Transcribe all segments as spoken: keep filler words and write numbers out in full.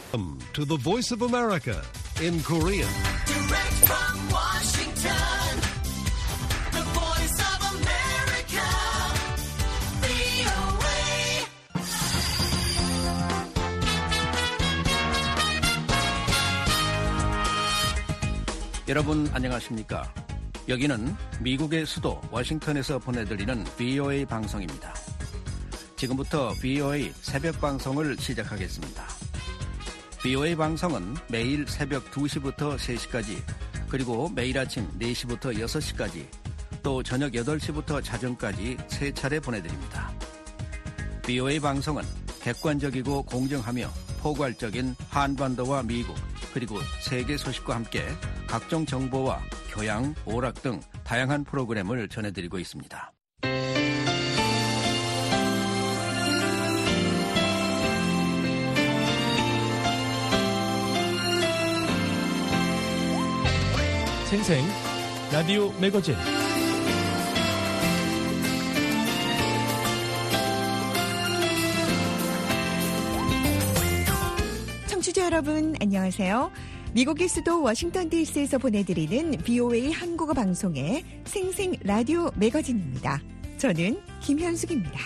Welcome to the Voice of America in Korean. Direct from Washington, the Voice of America, 브이오에이. 여러분 안녕하십니까? 여기는 미국의 수도 워싱턴에서 보내드리는 브이오에이 방송입니다. 지금부터 브이오에이 새벽 방송을 시작하겠습니다. 브이오에이 방송은 매일 새벽 두 시부터 세 시까지, 그리고 매일 아침 네 시부터 여섯 시까지, 또 저녁 여덟 시부터 자정까지 세 차례 보내드립니다. 브이오에이 방송은 객관적이고 공정하며 포괄적인 한반도와 미국, 그리고 세계 소식과 함께 각종 정보와 교양, 오락 등 다양한 프로그램을 전해드리고 있습니다. 생생 라디오 매거진. 청취자 여러분 안녕하세요. 미국의 수도 워싱턴 디씨에서 보내드리는 브이오에이 한국어 방송의 생생 라디오 매거진입니다. 저는 김현숙입니다.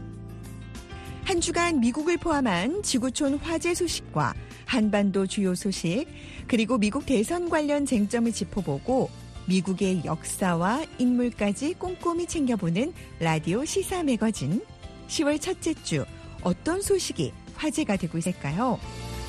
한 주간 미국을 포함한 지구촌 화재 소식과 한반도 주요 소식, 그리고 미국 대선 관련 쟁점을 짚어보고 미국의 역사와 인물까지 꼼꼼히 챙겨보는 라디오 시사 매거진. 시월 첫째 주 어떤 소식이 화제가 되고 있을까요?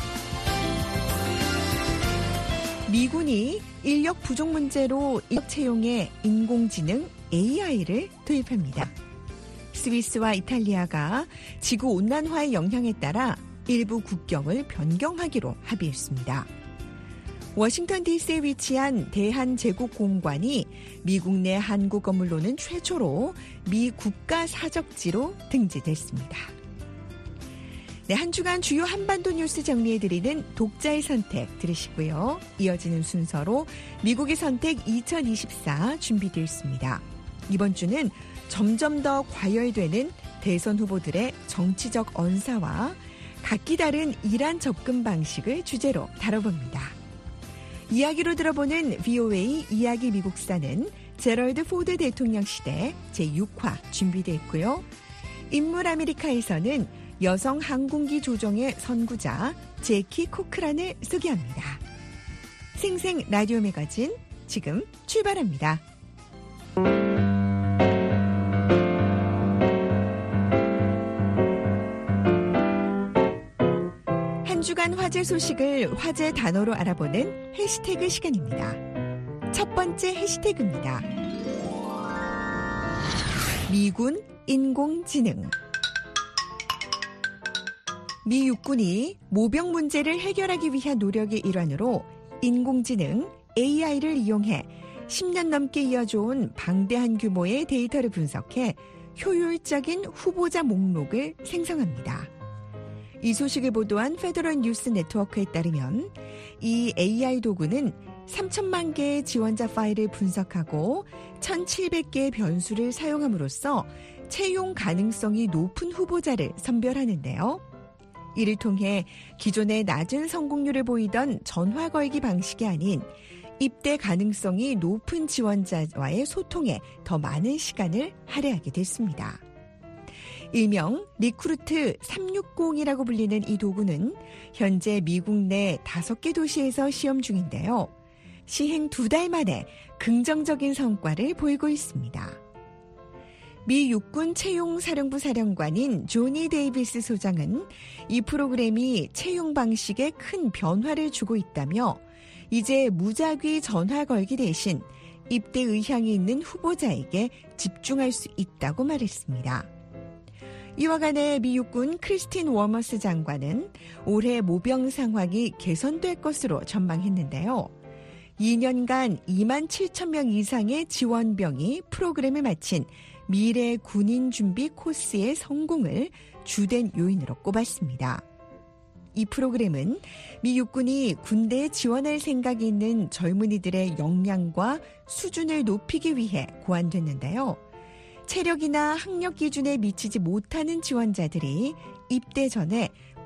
미군이 인력 부족 문제로 인력 채용에 인공지능 에이아이를 도입합니다. 스위스와 이탈리아가 지구온난화의 영향에 따라 일부 국경을 변경하기로 합의했습니다. 워싱턴 디씨에 위치한 대한제국공관이 미국 내 한국 건물로는 최초로 미 국가사적지로 등재됐습니다. 네, 한 주간 주요 한반도 뉴스 정리해드리는 독자의 선택 들으시고요. 이어지는 순서로 미국의 선택 이천이십사 준비되어 있습니다. 이번 주는 점점 더 과열되는 대선 후보들의 정치적 언사와 각기 다른 이란 접근 방식을 주제로 다뤄봅니다. 이야기로 들어보는 브이오에이 이야기 미국사는 제럴드 포드 대통령 시대 제육 화 준비되어 있고요. 인물 아메리카에서는 여성 항공기 조종의 선구자 제키 코크란을 소개합니다. 생생 라디오 매거진 지금 출발합니다. 한 주간 화제 소식을 화제 단어로 알아보는 해시태그 시간입니다. 첫 번째 해시태그입니다. 미군 인공지능. 미 육군이 모병 문제를 해결하기 위한 노력의 일환으로 인공지능 에이아이를 이용해 십 년 넘게 이어져온 방대한 규모의 데이터를 분석해 효율적인 후보자 목록을 생성합니다. 이 소식을 보도한 페더럴 뉴스 네트워크에 따르면 이 에이아이 도구는 삼천만 개의 지원자 파일을 분석하고 천칠백 개의 변수를 사용함으로써 채용 가능성이 높은 후보자를 선별하는데요. 이를 통해 기존의 낮은 성공률을 보이던 전화 걸기 방식이 아닌 입대 가능성이 높은 지원자와의 소통에 더 많은 시간을 할애하게 됐습니다. 일명 리크루트 삼백육십이라고 불리는 이 도구는 현재 미국 내 다섯 개 도시에서 시험 중인데요. 시행 두 달 만에 긍정적인 성과를 보이고 있습니다. 미 육군 채용사령부 사령관인 조니 데이비스 소장은 이 프로그램이 채용 방식에 큰 변화를 주고 있다며 이제 무작위 전화 걸기 대신 입대 의향이 있는 후보자에게 집중할 수 있다고 말했습니다. 이와 관해 미 육군 크리스틴 워머스 장관은 올해 모병 상황이 개선될 것으로 전망했는데요. 이 년간 이만 칠천 명 이상의 지원병이 프로그램을 마친 미래 군인 준비 코스의 성공을 주된 요인으로 꼽았습니다. 이 프로그램은 미 육군이 군대에 지원할 생각이 있는 젊은이들의 역량과 수준을 높이기 위해 고안됐는데요. 체력이나 학력 기준에 미치지 못하는 지원자들이 입대 전에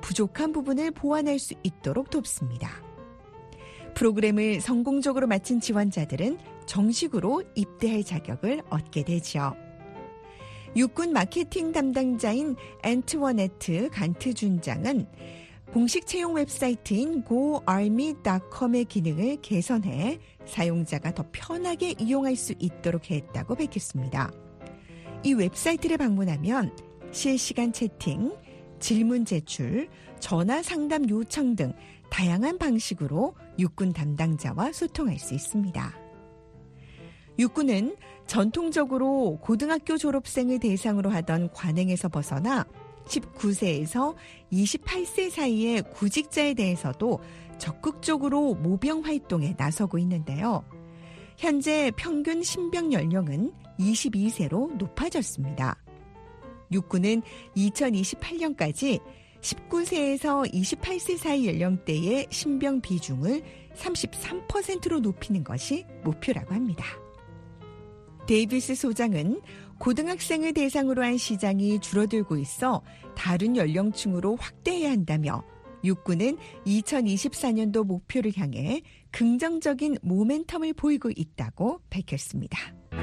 부족한 부분을 보완할 수 있도록 돕습니다. 프로그램을 성공적으로 마친 지원자들은 정식으로 입대할 자격을 얻게 되죠. 육군 마케팅 담당자인 앤트워네트 간트 준장은 공식 채용 웹사이트인 고 아미 닷 컴의 기능을 개선해 사용자가 더 편하게 이용할 수 있도록 했다고 밝혔습니다. 이 웹사이트를 방문하면 실시간 채팅, 질문 제출, 전화 상담 요청 등 다양한 방식으로 육군 담당자와 소통할 수 있습니다. 육군은 전통적으로 고등학교 졸업생을 대상으로 하던 관행에서 벗어나 십구 세에서 이십팔 세 사이의 구직자에 대해서도 적극적으로 모병 활동에 나서고 있는데요. 현재 평균 신병 연령은 이십이 세로 높아졌습니다. 육군은 이천이십팔 년까지 십구 세에서 이십팔 세 사이 연령대의 신병 비중을 삼십삼 퍼센트로 높이는 것이 목표라고 합니다. 데이비스 소장은 고등학생을 대상으로 한 시장이 줄어들고 있어 다른 연령층으로 확대해야 한다며 육군은 이천이십사 년도 목표를 향해 긍정적인 모멘텀을 보이고 있다고 밝혔습니다.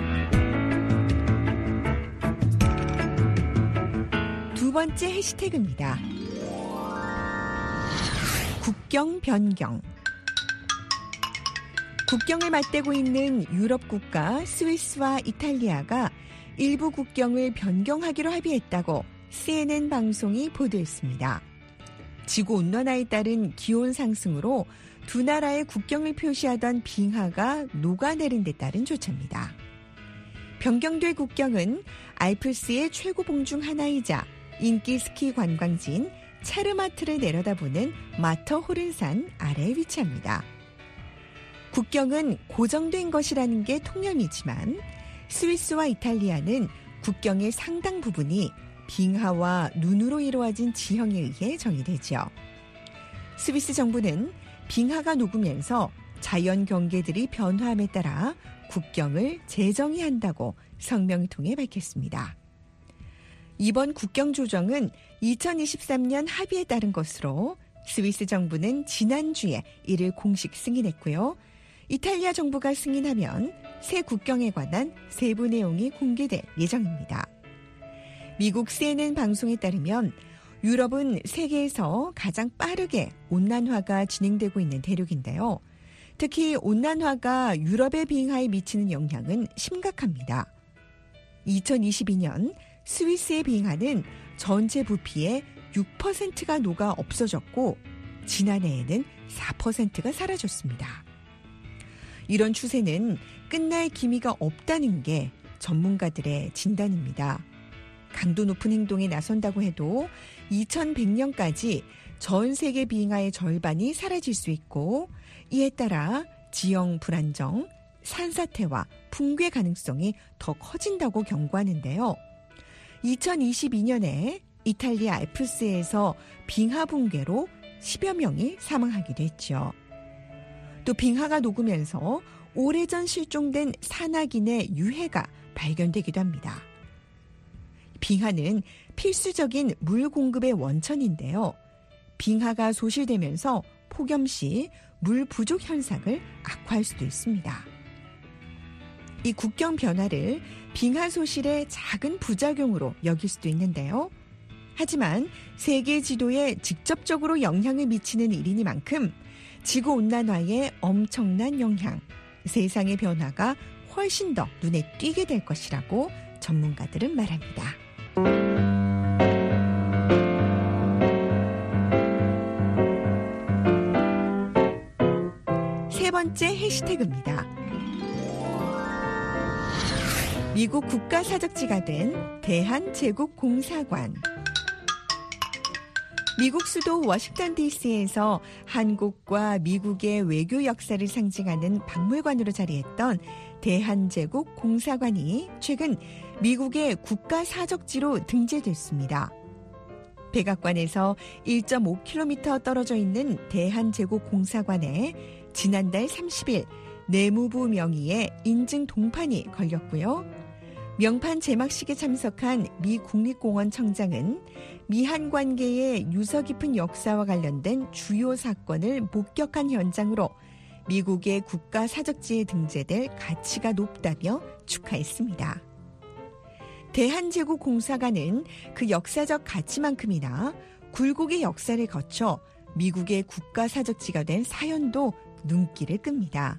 두 번째 해시태그입니다. 국경 변경. 국경을 맞대고 있는 유럽 국가 스위스와 이탈리아가 일부 국경을 변경하기로 합의했다고 씨엔엔 방송이 보도했습니다. 지구온난화에 따른 기온 상승으로 두 나라의 국경을 표시하던 빙하가 녹아내린 데 따른 조처입니다. 변경될 국경은 알프스의 최고봉 중 하나이자 인기 스키 관광지인 차르마트를 내려다보는 마터호른산 아래에 위치합니다. 국경은 고정된 것이라는 게 통념이지만 스위스와 이탈리아는 국경의 상당 부분이 빙하와 눈으로 이루어진 지형에 의해 정의되죠. 스위스 정부는 빙하가 녹으면서 자연 경계들이 변화함에 따라 국경을 재정의한다고 성명을 통해 밝혔습니다. 이번 국경 조정은 이천이십삼 년 합의에 따른 것으로 스위스 정부는 지난주에 이를 공식 승인했고요. 이탈리아 정부가 승인하면 새 국경에 관한 세부 내용이 공개될 예정입니다. 미국 씨엔엔 방송에 따르면 유럽은 세계에서 가장 빠르게 온난화가 진행되고 있는 대륙인데요. 특히 온난화가 유럽의 빙하에 미치는 영향은 심각합니다. 이천이십이 년 스위스의 빙하는 전체 부피의 육 퍼센트가 녹아 없어졌고 지난해에는 사 퍼센트가 사라졌습니다. 이런 추세는 끝날 기미가 없다는 게 전문가들의 진단입니다. 강도 높은 행동에 나선다고 해도 이천백 년까지 전 세계 빙하의 절반이 사라질 수 있고 이에 따라 지형 불안정, 산사태와 붕괴 가능성이 더 커진다고 경고하는데요. 이천이십이 년에 이탈리아 알프스에서 빙하 붕괴로 십여 명이 사망하기도 했죠. 또 빙하가 녹으면서 오래전 실종된 산악인의 유해가 발견되기도 합니다. 빙하는 필수적인 물 공급의 원천인데요. 빙하가 소실되면서 폭염 시 물 부족 현상을 악화할 수도 있습니다. 이 국경 변화를 빙하 소실의 작은 부작용으로 여길 수도 있는데요. 하지만 세계 지도에 직접적으로 영향을 미치는 일이니만큼 지구온난화의 엄청난 영향, 세상의 변화가 훨씬 더 눈에 띄게 될 것이라고 전문가들은 말합니다. 세 번째 해시태그입니다. 미국 국가사적지가 된 대한제국공사관. 미국 수도 워싱턴 디씨에서 한국과 미국의 외교 역사를 상징하는 박물관으로 자리했던 대한제국공사관이 최근 미국의 국가사적지로 등재됐습니다. 백악관에서 일 점 오 킬로미터 떨어져 있는 대한제국공사관에 지난달 삼십 일 내무부 명의의 인증 동판이 걸렸고요. 명판 제막식에 참석한 미 국립공원 청장은 미한 관계의 유서 깊은 역사와 관련된 주요 사건을 목격한 현장으로 미국의 국가 사적지에 등재될 가치가 높다며 축하했습니다. 대한제국공사관은 그 역사적 가치만큼이나 굴곡의 역사를 거쳐 미국의 국가 사적지가 된 사연도 눈길을 끕니다.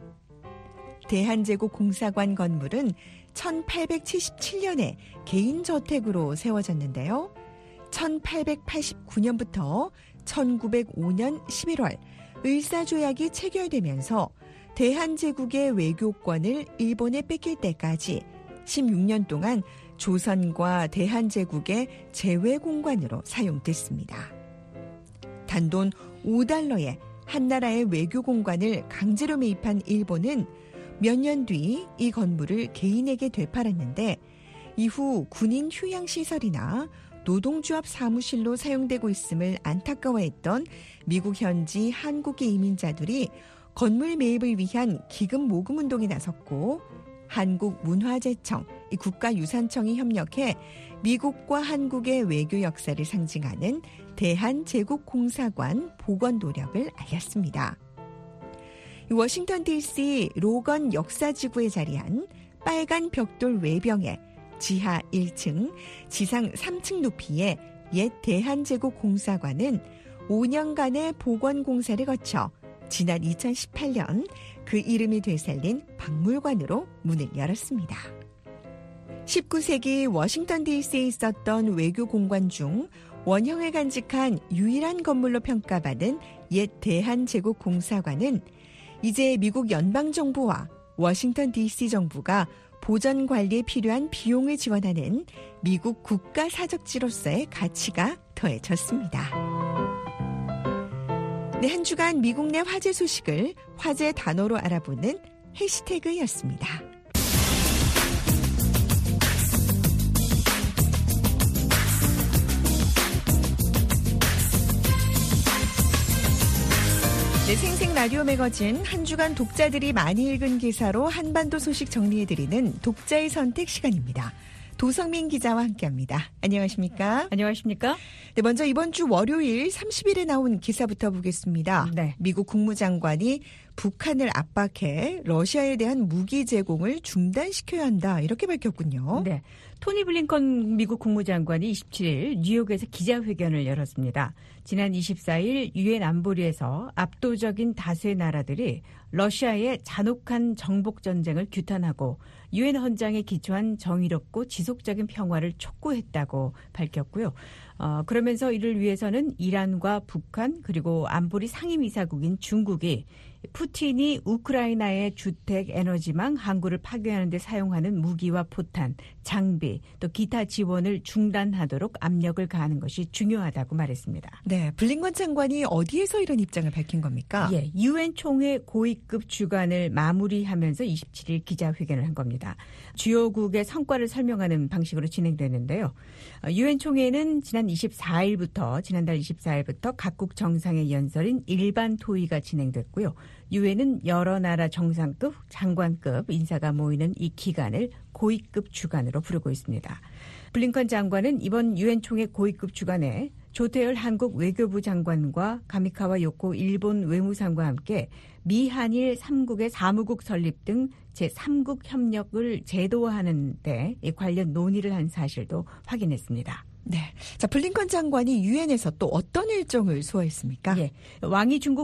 대한제국공사관 건물은 천팔백칠십칠 년에 개인저택으로 세워졌는데요. 천팔백팔십구 년부터 천구백오 년 십일월 을사조약이 체결되면서 대한제국의 외교권을 일본에 뺏길 때까지 십육 년 동안 조선과 대한제국의 재외공관으로 사용됐습니다. 단돈 오 달러에 한나라의 외교공관을 강제로 매입한 일본은 몇 년 뒤 이 건물을 개인에게 되팔았는데 이후 군인 휴양시설이나 노동조합 사무실로 사용되고 있음을 안타까워했던 미국 현지 한국의 이민자들이 건물 매입을 위한 기금 모금 운동에 나섰고 한국문화재청, 국가유산청이 협력해 미국과 한국의 외교 역사를 상징하는 대한제국공사관 복원 노력을 알렸습니다. 워싱턴 디씨 로건 역사지구에 자리한 빨간 벽돌 외병에 지하 일 층, 지상 삼 층 높이의 옛 대한제국공사관은 오 년간의 복원 공사를 거쳐 지난 이천십팔 년 그 이름이 되살린 박물관으로 문을 열었습니다. 십구 세기 워싱턴 디씨에 있었던 외교 공관 중 원형을 간직한 유일한 건물로 평가받은 옛 대한제국공사관은 이제 미국 연방정부와 워싱턴 디씨 정부가 보전 관리에 필요한 비용을 지원하는 미국 국가사적지로서의 가치가 더해졌습니다. 네, 한 주간 미국 내 화제 소식을 화제 단어로 알아보는 해시태그였습니다. 네, 생생 라디오 매거진 한 주간 독자들이 많이 읽은 기사로 한반도 소식 정리해드리는 독자의 선택 시간입니다. 도성민 기자와 함께합니다. 안녕하십니까? 안녕하십니까? 네, 먼저 이번 주 월요일 삼십 일에 나온 기사부터 보겠습니다. 네. 미국 국무장관이 북한을 압박해 러시아에 대한 무기 제공을 중단시켜야 한다 이렇게 밝혔군요. 네. 토니 블링컨 미국 국무장관이 이십칠 일 뉴욕에서 기자회견을 열었습니다. 지난 이십사 일 유엔 안보리에서 압도적인 다수의 나라들이 러시아의 잔혹한 정복 전쟁을 규탄하고 유엔 헌장에 기초한 정의롭고 지속적인 평화를 촉구했다고 밝혔고요. 어, 그러면서 이를 위해서는 이란과 북한 그리고 안보리 상임이사국인 중국이 푸틴이 우크라이나의 주택 에너지망 항구를 파괴하는 데 사용하는 무기와 포탄, 장비 또 기타 지원을 중단하도록 압력을 가하는 것이 중요하다고 말했습니다. 네, 블링컨 장관이 어디에서 이런 입장을 밝힌 겁니까? 예, 유엔 총회 고위급 주간을 마무리하면서 이십칠 일 기자회견을 한 겁니다. 주요국의 성과를 설명하는 방식으로 진행되는데요. 유엔 총회는 지난 이십사 일부터 지난달 이십사 일부터 각국 정상의 연설인 일반 토의가 진행됐고요. 유엔은 여러 나라 정상급, 장관급 인사가 모이는 이 기간을 고위급 주간으로 부르고 있습니다. 블링컨 장관은 이번 유엔 총회 고위급 주간에 조태열 한국 외교부 장관과 가미카와 요코 일본 외무상과 함께 미한일 삼 국의 사무국 설립 등 제삼 국 협력을 제도화하는 데 관련 논의를 한 사실도 확인했습니다. 네. 자, 블링컨 장관이 유엔에서 또 어떤 일정을 소화했습니까? 예. 왕이 중국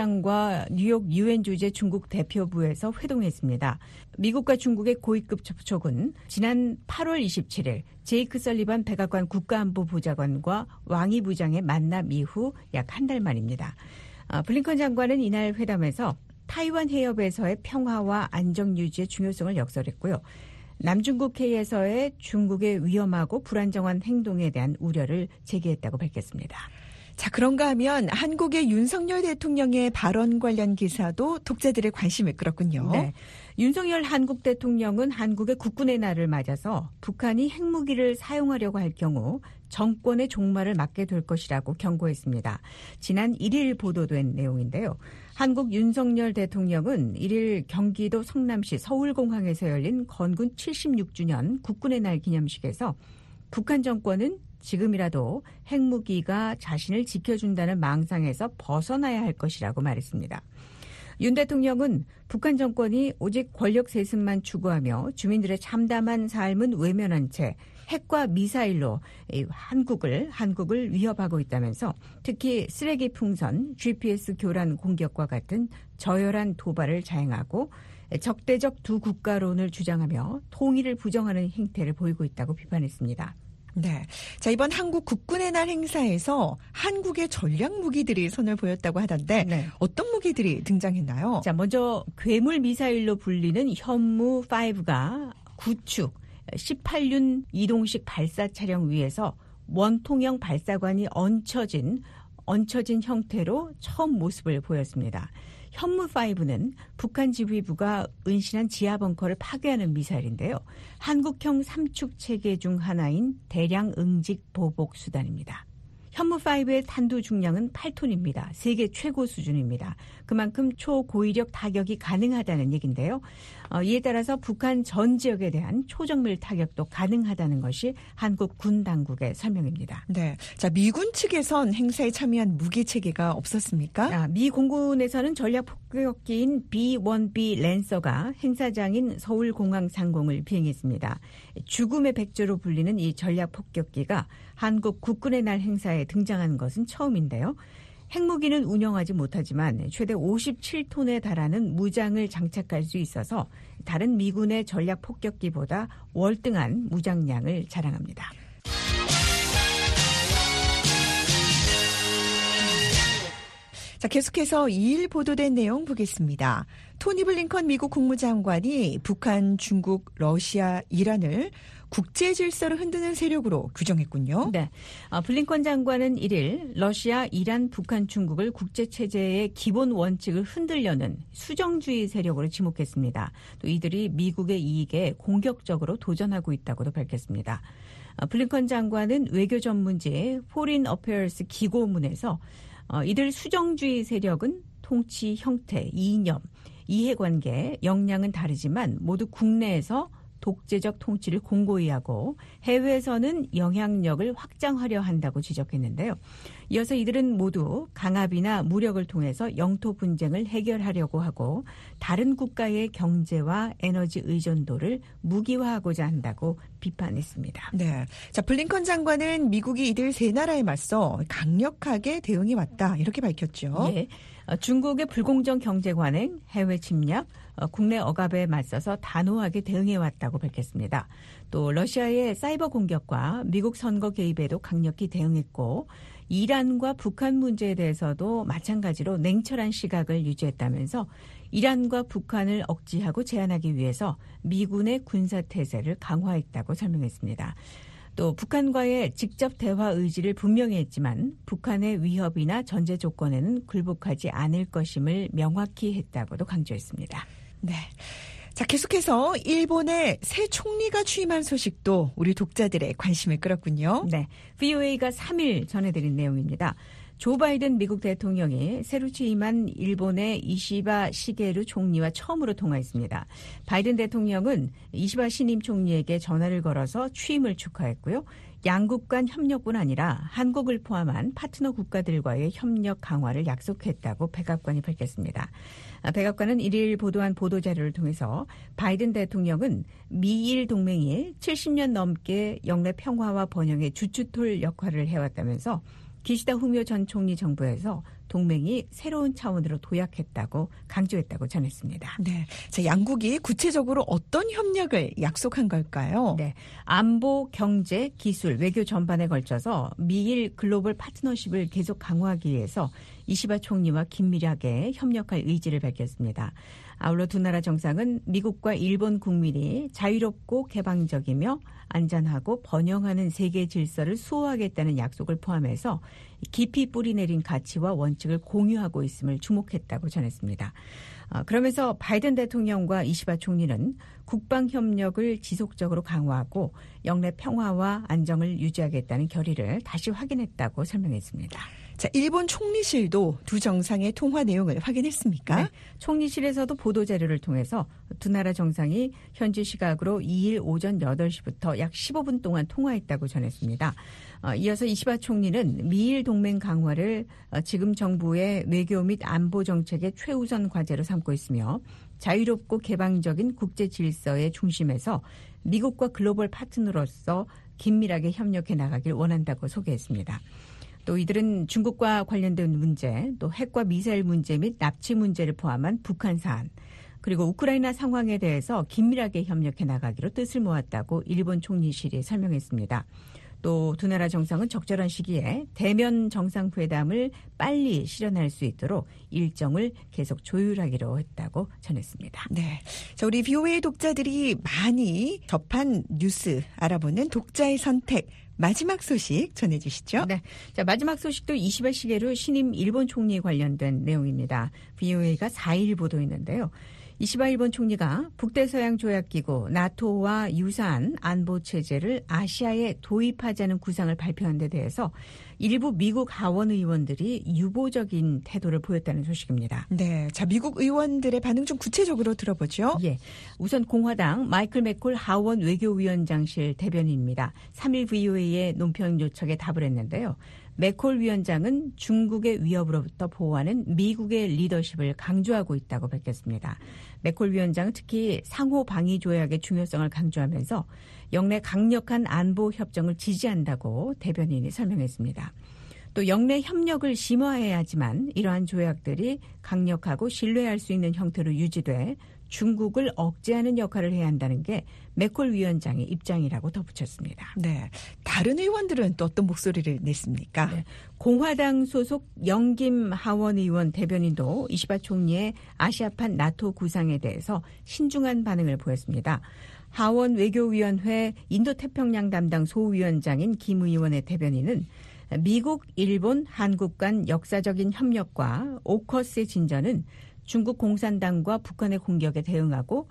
외교부장과 뉴욕 유엔 주재 중국 대표부에서 회동했습니다. 미국과 중국의 고위급 접촉은 지난 팔월 이십칠일 제이크 설리반 백악관 국가안보보좌관과 왕이 부장의 만남 이후 약 한 달 만입니다. 아, 블링컨 장관은 이날 회담에서 타이완 해협에서의 평화와 안정 유지의 중요성을 역설했고요. 남중국 해에서의 중국의 위험하고 불안정한 행동에 대한 우려를 제기했다고 밝혔습니다. 자, 그런가 하면 한국의 윤석열 대통령의 발언 관련 기사도 독자들의 관심을 끌었군요. 네. 윤석열 한국 대통령은 한국의 국군의 날을 맞아서 북한이 핵무기를 사용하려고 할 경우 정권의 종말을 맞게 될 것이라고 경고했습니다. 지난 일 일 보도된 내용인데요. 한국 윤석열 대통령은 일 일 경기도 성남시 서울공항에서 열린 건군 칠십육 주년 국군의 날 기념식에서 북한 정권은 지금이라도 핵무기가 자신을 지켜준다는 망상에서 벗어나야 할 것이라고 말했습니다. 윤 대통령은 북한 정권이 오직 권력 세습만 추구하며 주민들의 참담한 삶은 외면한 채 핵과 미사일로 한국을 한국을 위협하고 있다면서 특히 쓰레기 풍선, 지피에스 교란 공격과 같은 저열한 도발을 자행하고 적대적 두 국가론을 주장하며 통일을 부정하는 행태를 보이고 있다고 비판했습니다. 네. 자, 이번 한국 국군의 날 행사에서 한국의 전략 무기들이 선을 보였다고 하던데 네. 어떤 무기들이 등장했나요? 자, 먼저 괴물 미사일로 불리는 현무 오가 구축 십팔 륜 이동식 발사 차량 위에서 원통형 발사관이 얹혀진 얹혀진 형태로 처음 모습을 보였습니다. 현무 오는 북한 지휘부가 은신한 지하 벙커를 파괴하는 미사일인데요. 한국형 삼축 체계 중 하나인 대량 응직 보복 수단입니다. 현무 오의 탄두 중량은 팔 톤입니다. 세계 최고 수준입니다. 그만큼 초고위력 타격이 가능하다는 얘기인데요. 어, 이에 따라서 북한 전 지역에 대한 초정밀 타격도 가능하다는 것이 한국 군 당국의 설명입니다. 네. 자, 미군 측에선 행사에 참여한 무기 체계가 없었습니까? 아, 미 공군에서는 전략 폭격기인 비 원 비 랜서가 행사장인 서울공항 상공을 비행했습니다. 죽음의 백조로 불리는 이 전략 폭격기가 한국 국군의 날 행사에 등장한 것은 처음인데요. 핵무기는 운영하지 못하지만 최대 오십칠 톤에 달하는 무장을 장착할 수 있어서 다른 미군의 전략 폭격기보다 월등한 무장량을 자랑합니다. 자, 계속해서 이 일 보도된 내용 보겠습니다. 토니 블링컨 미국 국무장관이 북한, 중국, 러시아, 이란을 국제 질서를 흔드는 세력으로 규정했군요. 네. 어, 블링컨 장관은 일 일 러시아, 이란, 북한, 중국을 국제체제의 기본 원칙을 흔들려는 수정주의 세력으로 지목했습니다. 또 이들이 미국의 이익에 공격적으로 도전하고 있다고도 밝혔습니다. 어, 블링컨 장관은 외교 전문지 포린 어페어스 기고문에서 어, 이들 수정주의 세력은 통치 형태, 이념, 이해관계, 역량은 다르지만 모두 국내에서 독재적 통치를 공고히 하고 해외에서는 영향력을 확장하려 한다고 지적했는데요. 이어서 이들은 모두 강압이나 무력을 통해서 영토 분쟁을 해결하려고 하고 다른 국가의 경제와 에너지 의존도를 무기화하고자 한다고 비판했습니다. 네. 자, 블링컨 장관은 미국이 이들 세 나라에 맞서 강력하게 대응해 왔다 이렇게 밝혔죠. 예. 중국의 불공정 경제 관행, 해외 침략, 국내 억압에 맞서서 단호하게 대응해왔다고 밝혔습니다. 또 러시아의 사이버 공격과 미국 선거 개입에도 강력히 대응했고 이란과 북한 문제에 대해서도 마찬가지로 냉철한 시각을 유지했다면서 이란과 북한을 억제하고 제한하기 위해서 미군의 군사태세를 강화했다고 설명했습니다. 또 북한과의 직접 대화 의지를 분명히 했지만 북한의 위협이나 전제 조건에는 굴복하지 않을 것임을 명확히 했다고도 강조했습니다. 네. 자, 계속해서 일본의 새 총리가 취임한 소식도 우리 독자들의 관심을 끌었군요. 네. 브이오에이가 삼 일 전해드린 내용입니다. 조 바이든 미국 대통령이 새로 취임한 일본의 이시바 시게루 총리와 처음으로 통화했습니다. 바이든 대통령은 이시바 신임 총리에게 전화를 걸어서 취임을 축하했고요. 양국 간 협력뿐 아니라 한국을 포함한 파트너 국가들과의 협력 강화를 약속했다고 백악관이 밝혔습니다. 백악관은 일 일 보도한 보도자료를 통해서 바이든 대통령은 미일 동맹이 칠십 년 넘게 영내 평화와 번영의 주춧돌 역할을 해왔다면서 기시다 후미오 전 총리 정부에서 동맹이 새로운 차원으로 도약했다고 강조했다고 전했습니다. 네, 자, 양국이 구체적으로 어떤 협력을 약속한 걸까요? 네, 안보, 경제, 기술, 외교 전반에 걸쳐서 미일 글로벌 파트너십을 계속 강화하기 위해서 이시바 총리와 긴밀하게 협력할 의지를 밝혔습니다. 아울러 두 나라 정상은 미국과 일본 국민이 자유롭고 개방적이며 안전하고 번영하는 세계 질서를 수호하겠다는 약속을 포함해서 깊이 뿌리내린 가치와 원칙을 공유하고 있음을 주목했다고 전했습니다. 그러면서 바이든 대통령과 이시바 총리는 국방협력을 지속적으로 강화하고 영내 평화와 안정을 유지하겠다는 결의를 다시 확인했다고 설명했습니다. 자, 일본 총리실도 두 정상의 통화 내용을 확인했습니까? 네, 총리실에서도 보도자료를 통해서 두 나라 정상이 현지 시각으로 이일 오전 여덟 시부터 약 십오 분 동안 통화했다고 전했습니다. 어, 이어서 이시바 총리는 미일 동맹 강화를 어, 지금 정부의 외교 및 안보 정책의 최우선 과제로 삼고 있으며 자유롭고 개방적인 국제 질서의 중심에서 미국과 글로벌 파트너로서 긴밀하게 협력해 나가길 원한다고 소개했습니다. 또 이들은 중국과 관련된 문제, 또 핵과 미사일 문제 및 납치 문제를 포함한 북한 사안, 그리고 우크라이나 상황에 대해서 긴밀하게 협력해 나가기로 뜻을 모았다고 일본 총리실이 설명했습니다. 또 두 나라 정상은 적절한 시기에 대면 정상회담을 빨리 실현할 수 있도록 일정을 계속 조율하기로 했다고 전했습니다. 네. 자, 우리 비오에이 독자들이 많이 접한 뉴스 알아보는 독자의 선택. 마지막 소식 전해주시죠. 네. 자, 마지막 소식도 이시바 시게루 신임 일본 총리에 관련된 내용입니다. 비오에이가 사 일 보도했는데요. 이시바 일본 총리가 북대서양 조약기구 나토와 유사한 안보 체제를 아시아에 도입하자는 구상을 발표한 데 대해서 일부 미국 하원 의원들이 유보적인 태도를 보였다는 소식입니다. 네, 자 미국 의원들의 반응 좀 구체적으로 들어보죠. 예, 우선 공화당 마이클 맥콜 하원 외교위원장실 대변인입니다. 삼 일 브이오에이의 논평 요청에 답을 했는데요. 맥콜 위원장은 중국의 위협으로부터 보호하는 미국의 리더십을 강조하고 있다고 밝혔습니다. 맥콜 위원장은 특히 상호 방위 조약의 중요성을 강조하면서 영내 강력한 안보 협정을 지지한다고 대변인이 설명했습니다. 또 영내 협력을 심화해야 하지만 이러한 조약들이 강력하고 신뢰할 수 있는 형태로 유지돼 중국을 억제하는 역할을 해야 한다는 게 맥콜 위원장의 입장이라고 덧붙였습니다. 네, 다른 의원들은 또 어떤 목소리를 냈습니까? 네, 공화당 소속 영김 하원 의원 대변인도 이시바 총리의 아시아판 나토 구상에 대해서 신중한 반응을 보였습니다. 하원 외교위원회 인도태평양 담당 소위원장인 김 의원의 대변인은 미국, 일본, 한국 간 역사적인 협력과 오커스의 진전은 중국 공산당과 북한의 공격에 대응하고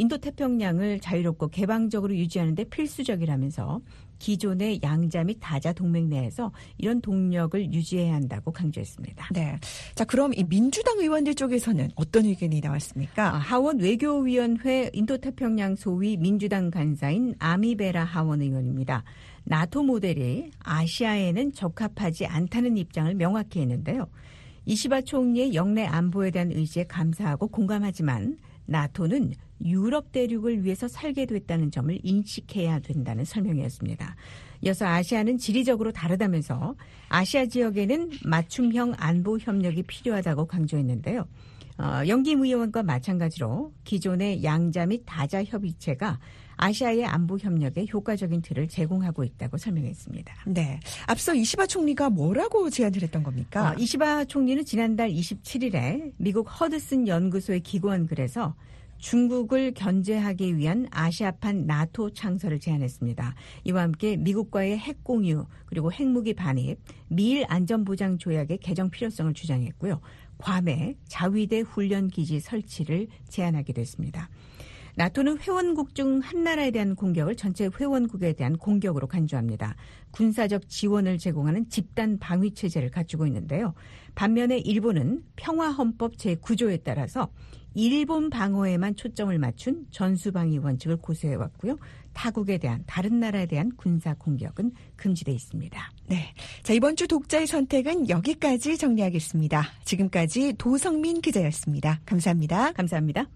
인도태평양을 자유롭고 개방적으로 유지하는 데 필수적이라면서 기존의 양자 및 다자 동맹 내에서 이런 동력을 유지해야 한다고 강조했습니다. 네. 자, 그럼 이 민주당 의원들 쪽에서는 어떤 의견이 나왔습니까? 아, 하원 외교위원회 인도태평양 소위 민주당 간사인 아미베라 하원 의원입니다. 나토 모델이 아시아에는 적합하지 않다는 입장을 명확히 했는데요. 이시바 총리의 영내 안보에 대한 의지에 감사하고 공감하지만 나토는 유럽 대륙을 위해서 설계됐다는 점을 인식해야 된다는 설명이었습니다. 이어서 아시아는 지리적으로 다르다면서 아시아 지역에는 맞춤형 안보 협력이 필요하다고 강조했는데요. 어, 영김 의원과 마찬가지로 기존의 양자 및 다자 협의체가 아시아의 안보 협력에 효과적인 틀을 제공하고 있다고 설명했습니다. 네. 앞서 이시바 총리가 뭐라고 제안을 했던 겁니까? 어, 이시바 총리는 지난달 이십칠 일에 미국 허드슨 연구소에 기고한 글에서 중국을 견제하기 위한 아시아판 나토 창설을 제안했습니다. 이와 함께 미국과의 핵 공유 그리고 핵무기 반입, 미일 안전보장 조약의 개정 필요성을 주장했고요. 괌에 자위대 훈련기지 설치를 제안하기도 했습니다. 나토는 회원국 중 한 나라에 대한 공격을 전체 회원국에 대한 공격으로 간주합니다. 군사적 지원을 제공하는 집단 방위 체제를 갖추고 있는데요. 반면에 일본은 평화헌법 제구 조에 따라서 일본 방어에만 초점을 맞춘 전수방위 원칙을 고수해왔고요. 타국에 대한 다른 나라에 대한 군사 공격은 금지돼 있습니다. 네, 자 이번 주 독자의 선택은 여기까지 정리하겠습니다. 지금까지 도성민 기자였습니다. 감사합니다. 감사합니다.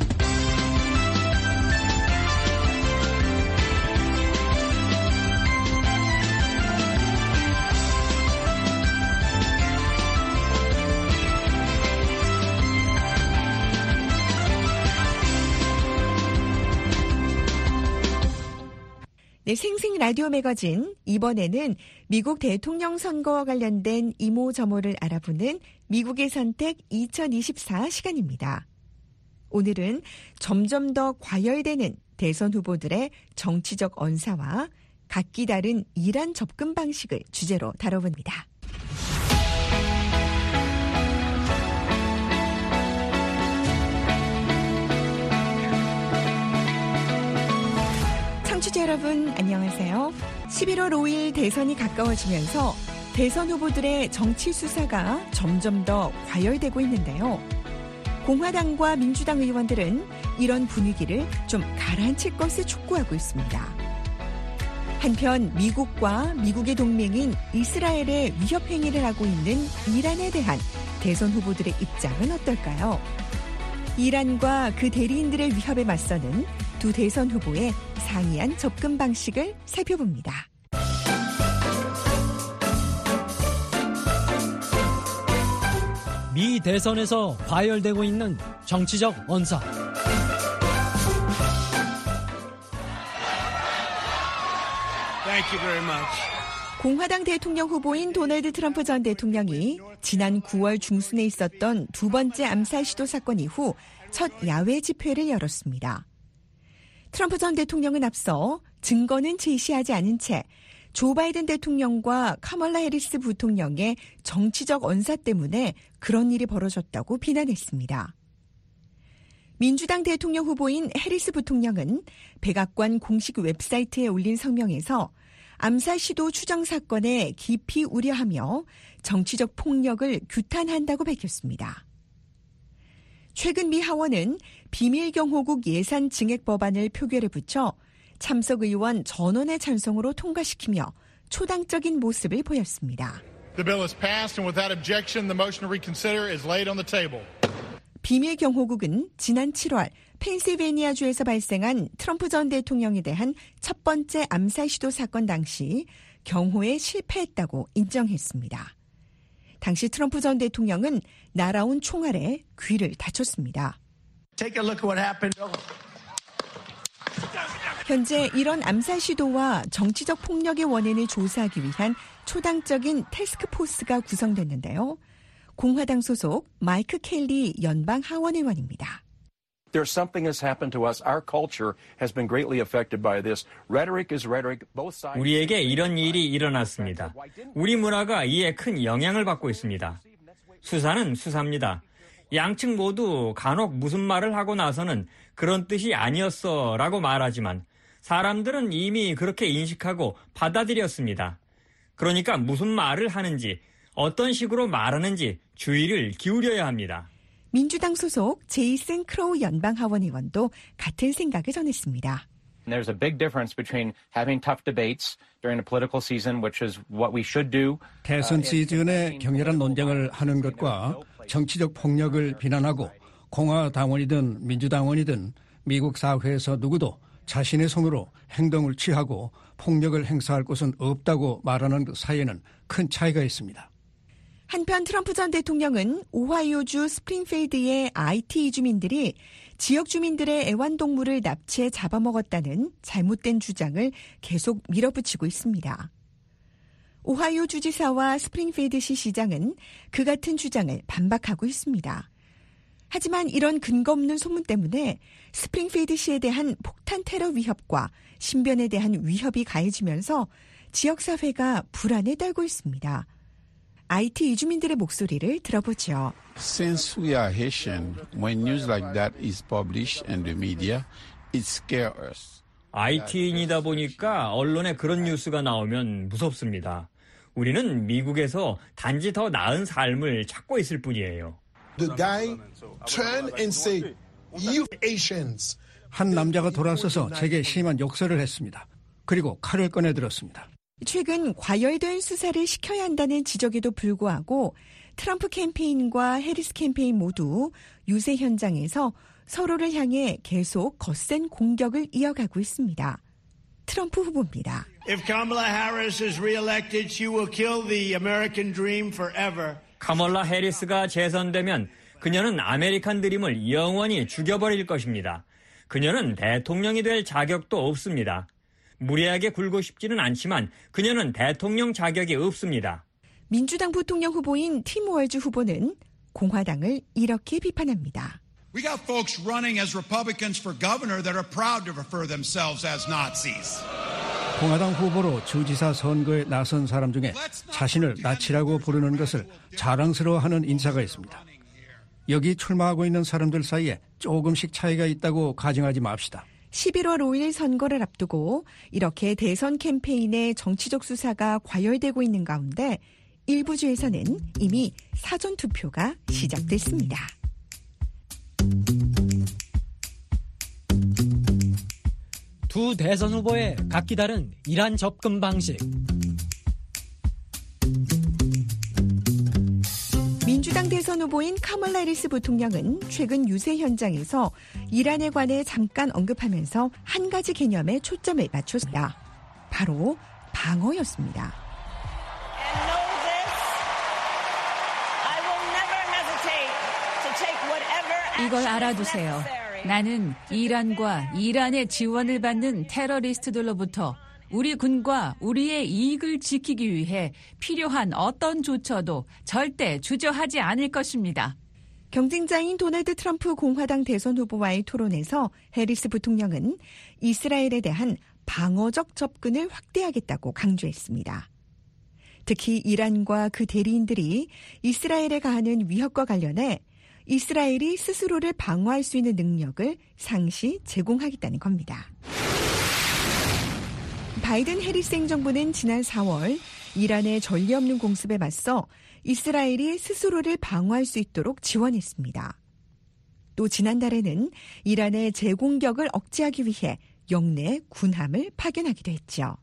네, 생생 라디오 매거진. 이번에는 미국 대통령 선거와 관련된 이모저모를 알아보는 미국의 선택 이천이십사 시간입니다. 오늘은 점점 더 과열되는 대선 후보들의 정치적 언사와 각기 다른 이란 접근 방식을 주제로 다뤄봅니다. 청취자 여러분 안녕하세요. 십일월 오일 대선이 가까워지면서 대선 후보들의 정치 수사가 점점 더 과열되고 있는데요. 공화당과 민주당 의원들은 이런 분위기를 좀 가라앉힐 것을 촉구하고 있습니다. 한편 미국과 미국의 동맹인 이스라엘의 위협 행위를 하고 있는 이란에 대한 대선 후보들의 입장은 어떨까요? 이란과 그 대리인들의 위협에 맞서는 두 대선 후보의 상이한 접근 방식을 살펴봅니다. 미 대선에서 과열되고 있는 정치적 언사. Thank you very much. 공화당 대통령 후보인 도널드 트럼프 전 대통령이 지난 구월 중순에 있었던 두 번째 암살 시도 사건 이후 첫 야외 집회를 열었습니다. 트럼프 전 대통령은 앞서 증거는 제시하지 않은 채 조 바이든 대통령과 카멀라 해리스 부통령의 정치적 언사 때문에 그런 일이 벌어졌다고 비난했습니다. 민주당 대통령 후보인 해리스 부통령은 백악관 공식 웹사이트에 올린 성명에서 암살 시도 추정 사건에 깊이 우려하며 정치적 폭력을 규탄한다고 밝혔습니다. 최근 미 하원은 비밀경호국 예산 증액 법안을 표결에 붙여 참석 의원 전원의 찬성으로 통과시키며 초당적인 모습을 보였습니다. The bill is passed and without objection, the motion to reconsider is laid on the table. 비밀경호국은 지난 칠월 펜실베니아주에서 발생한 트럼프 전 대통령에 대한 첫 번째 암살 시도 사건 당시 경호에 실패했다고 인정했습니다. 당시 트럼프 전 대통령은 날아온 총알에 귀를 다쳤습니다. Take a look at what happened. 현재 이런 암살 시도와 정치적 폭력의 원인을 조사하기 위한 초당적인 태스크포스가 구성됐는데요. 공화당 소속 마이크 켈리 연방 하원 의원입니다. There's something has happened to us. Our culture has been greatly affected by this. Rhetoric is rhetoric. Both sides. 우리에게 이런 일이 일어났습니다. 우리 문화가 이에 큰 영향을 받고 있습니다. 수사는 수사입니다. 양측 모두 간혹 무슨 말을 하고 나서는 그런 뜻이 아니었어 라고 말하지만 사람들은 이미 그렇게 인식하고 받아들였습니다. 그러니까 무슨 말을 하는지 어떤 식으로 말하는지 주의를 기울여야 합니다. 민주당 소속 제이슨 크로우 연방 하원 의원도 같은 생각을 전했습니다. There's a big difference between having tough debates during a political season, which is what we should do. 대선 시즌에 격렬한 논쟁을 하는 것과 정치적 폭력을 비난하고 공화당원이든 민주당원이든 미국 사회에서 누구도 자신의 손으로 행동을 취하고 폭력을 행사할 곳은 없다고 말하는 그 사이에는 큰 차이가 있습니다. 한편 트럼프 전 대통령은 오하이오주 스프링필드의 아이티 이주민들이 지역 주민들의 애완동물을 납치해 잡아먹었다는 잘못된 주장을 계속 밀어붙이고 있습니다. 오하이오 주지사와 스프링필드시 시장은 그 같은 주장을 반박하고 있습니다. 하지만 이런 근거 없는 소문 때문에 스프링필드시에 대한 폭탄 테러 위협과 신변에 대한 위협이 가해지면서 지역사회가 불안에 떨고 있습니다. 아이티 이주민들의 목소리를 들어보죠. Since we are Haitian, when news like that is published in the media, it scares us. 아이티인이다 보니까 언론에 그런 뉴스가 나오면 무섭습니다. 우리는 미국에서 단지 더 나은 삶을 찾고 있을 뿐이에요. The guy turned and said, "You Asians." 한 남자가 돌아서서 제게 심한 욕설을 했습니다. 그리고 칼을 꺼내들었습니다. 최근 과열된 수사를 시켜야 한다는 지적에도 불구하고 트럼프 캠페인과 해리스 캠페인 모두 유세 현장에서 서로를 향해 계속 거센 공격을 이어가고 있습니다. 트럼프 후보입니다. If Kamala Harris is re-elected, she will kill the American dream forever. 카멀라 해리스가 재선되면 그녀는 아메리칸 드림을 영원히 죽여버릴 것입니다. 그녀는 대통령이 될 자격도 없습니다. 무례하게 굴고 싶지는 않지만 그녀는 대통령 자격이 없습니다. 민주당 부통령 후보인 팀 월즈 후보는 공화당을 이렇게 비판합니다. We got folks running as Republicans for governor that are proud to refer themselves as Nazis. 공화당 후보로 주지사 선거에 나선 사람 중에 자신을 나치라고 부르는 것을 자랑스러워하는 인사가 있습니다. 여기 출마하고 있는 사람들 사이에 조금씩 차이가 있다고 가정하지 맙시다. 십일월 오일 선거를 앞두고 이렇게 대선 캠페인에 정치적 수사가 과열되고 있는 가운데 일부 주에서는 이미 사전투표가 시작됐습니다. 두 대선 후보의 각기 다른 이란 접근 방식. 민주당 대선 후보인 카멀라 해리스 부통령은 최근 유세 현장에서 이란에 관해 잠깐 언급하면서 한 가지 개념에 초점을 맞췄습니다. 바로 방어였습니다. 이걸 알아두세요. 나는 이란과 이란의 지원을 받는 테러리스트들로부터 우리 군과 우리의 이익을 지키기 위해 필요한 어떤 조처도 절대 주저하지 않을 것입니다. 경쟁자인 도널드 트럼프 공화당 대선 후보와의 토론에서 해리스 부통령은 이스라엘에 대한 방어적 접근을 확대하겠다고 강조했습니다. 특히 이란과 그 대리인들이 이스라엘에 가하는 위협과 관련해 이스라엘이 스스로를 방어할 수 있는 능력을 상시 제공하겠다는 겁니다. 바이든 해리스 행정부는 지난 사월 이란의 전례 없는 공습에 맞서 이스라엘이 스스로를 방어할 수 있도록 지원했습니다. 또 지난달에는 이란의 재공격을 억제하기 위해 영내 군함을 파견하기도 했죠.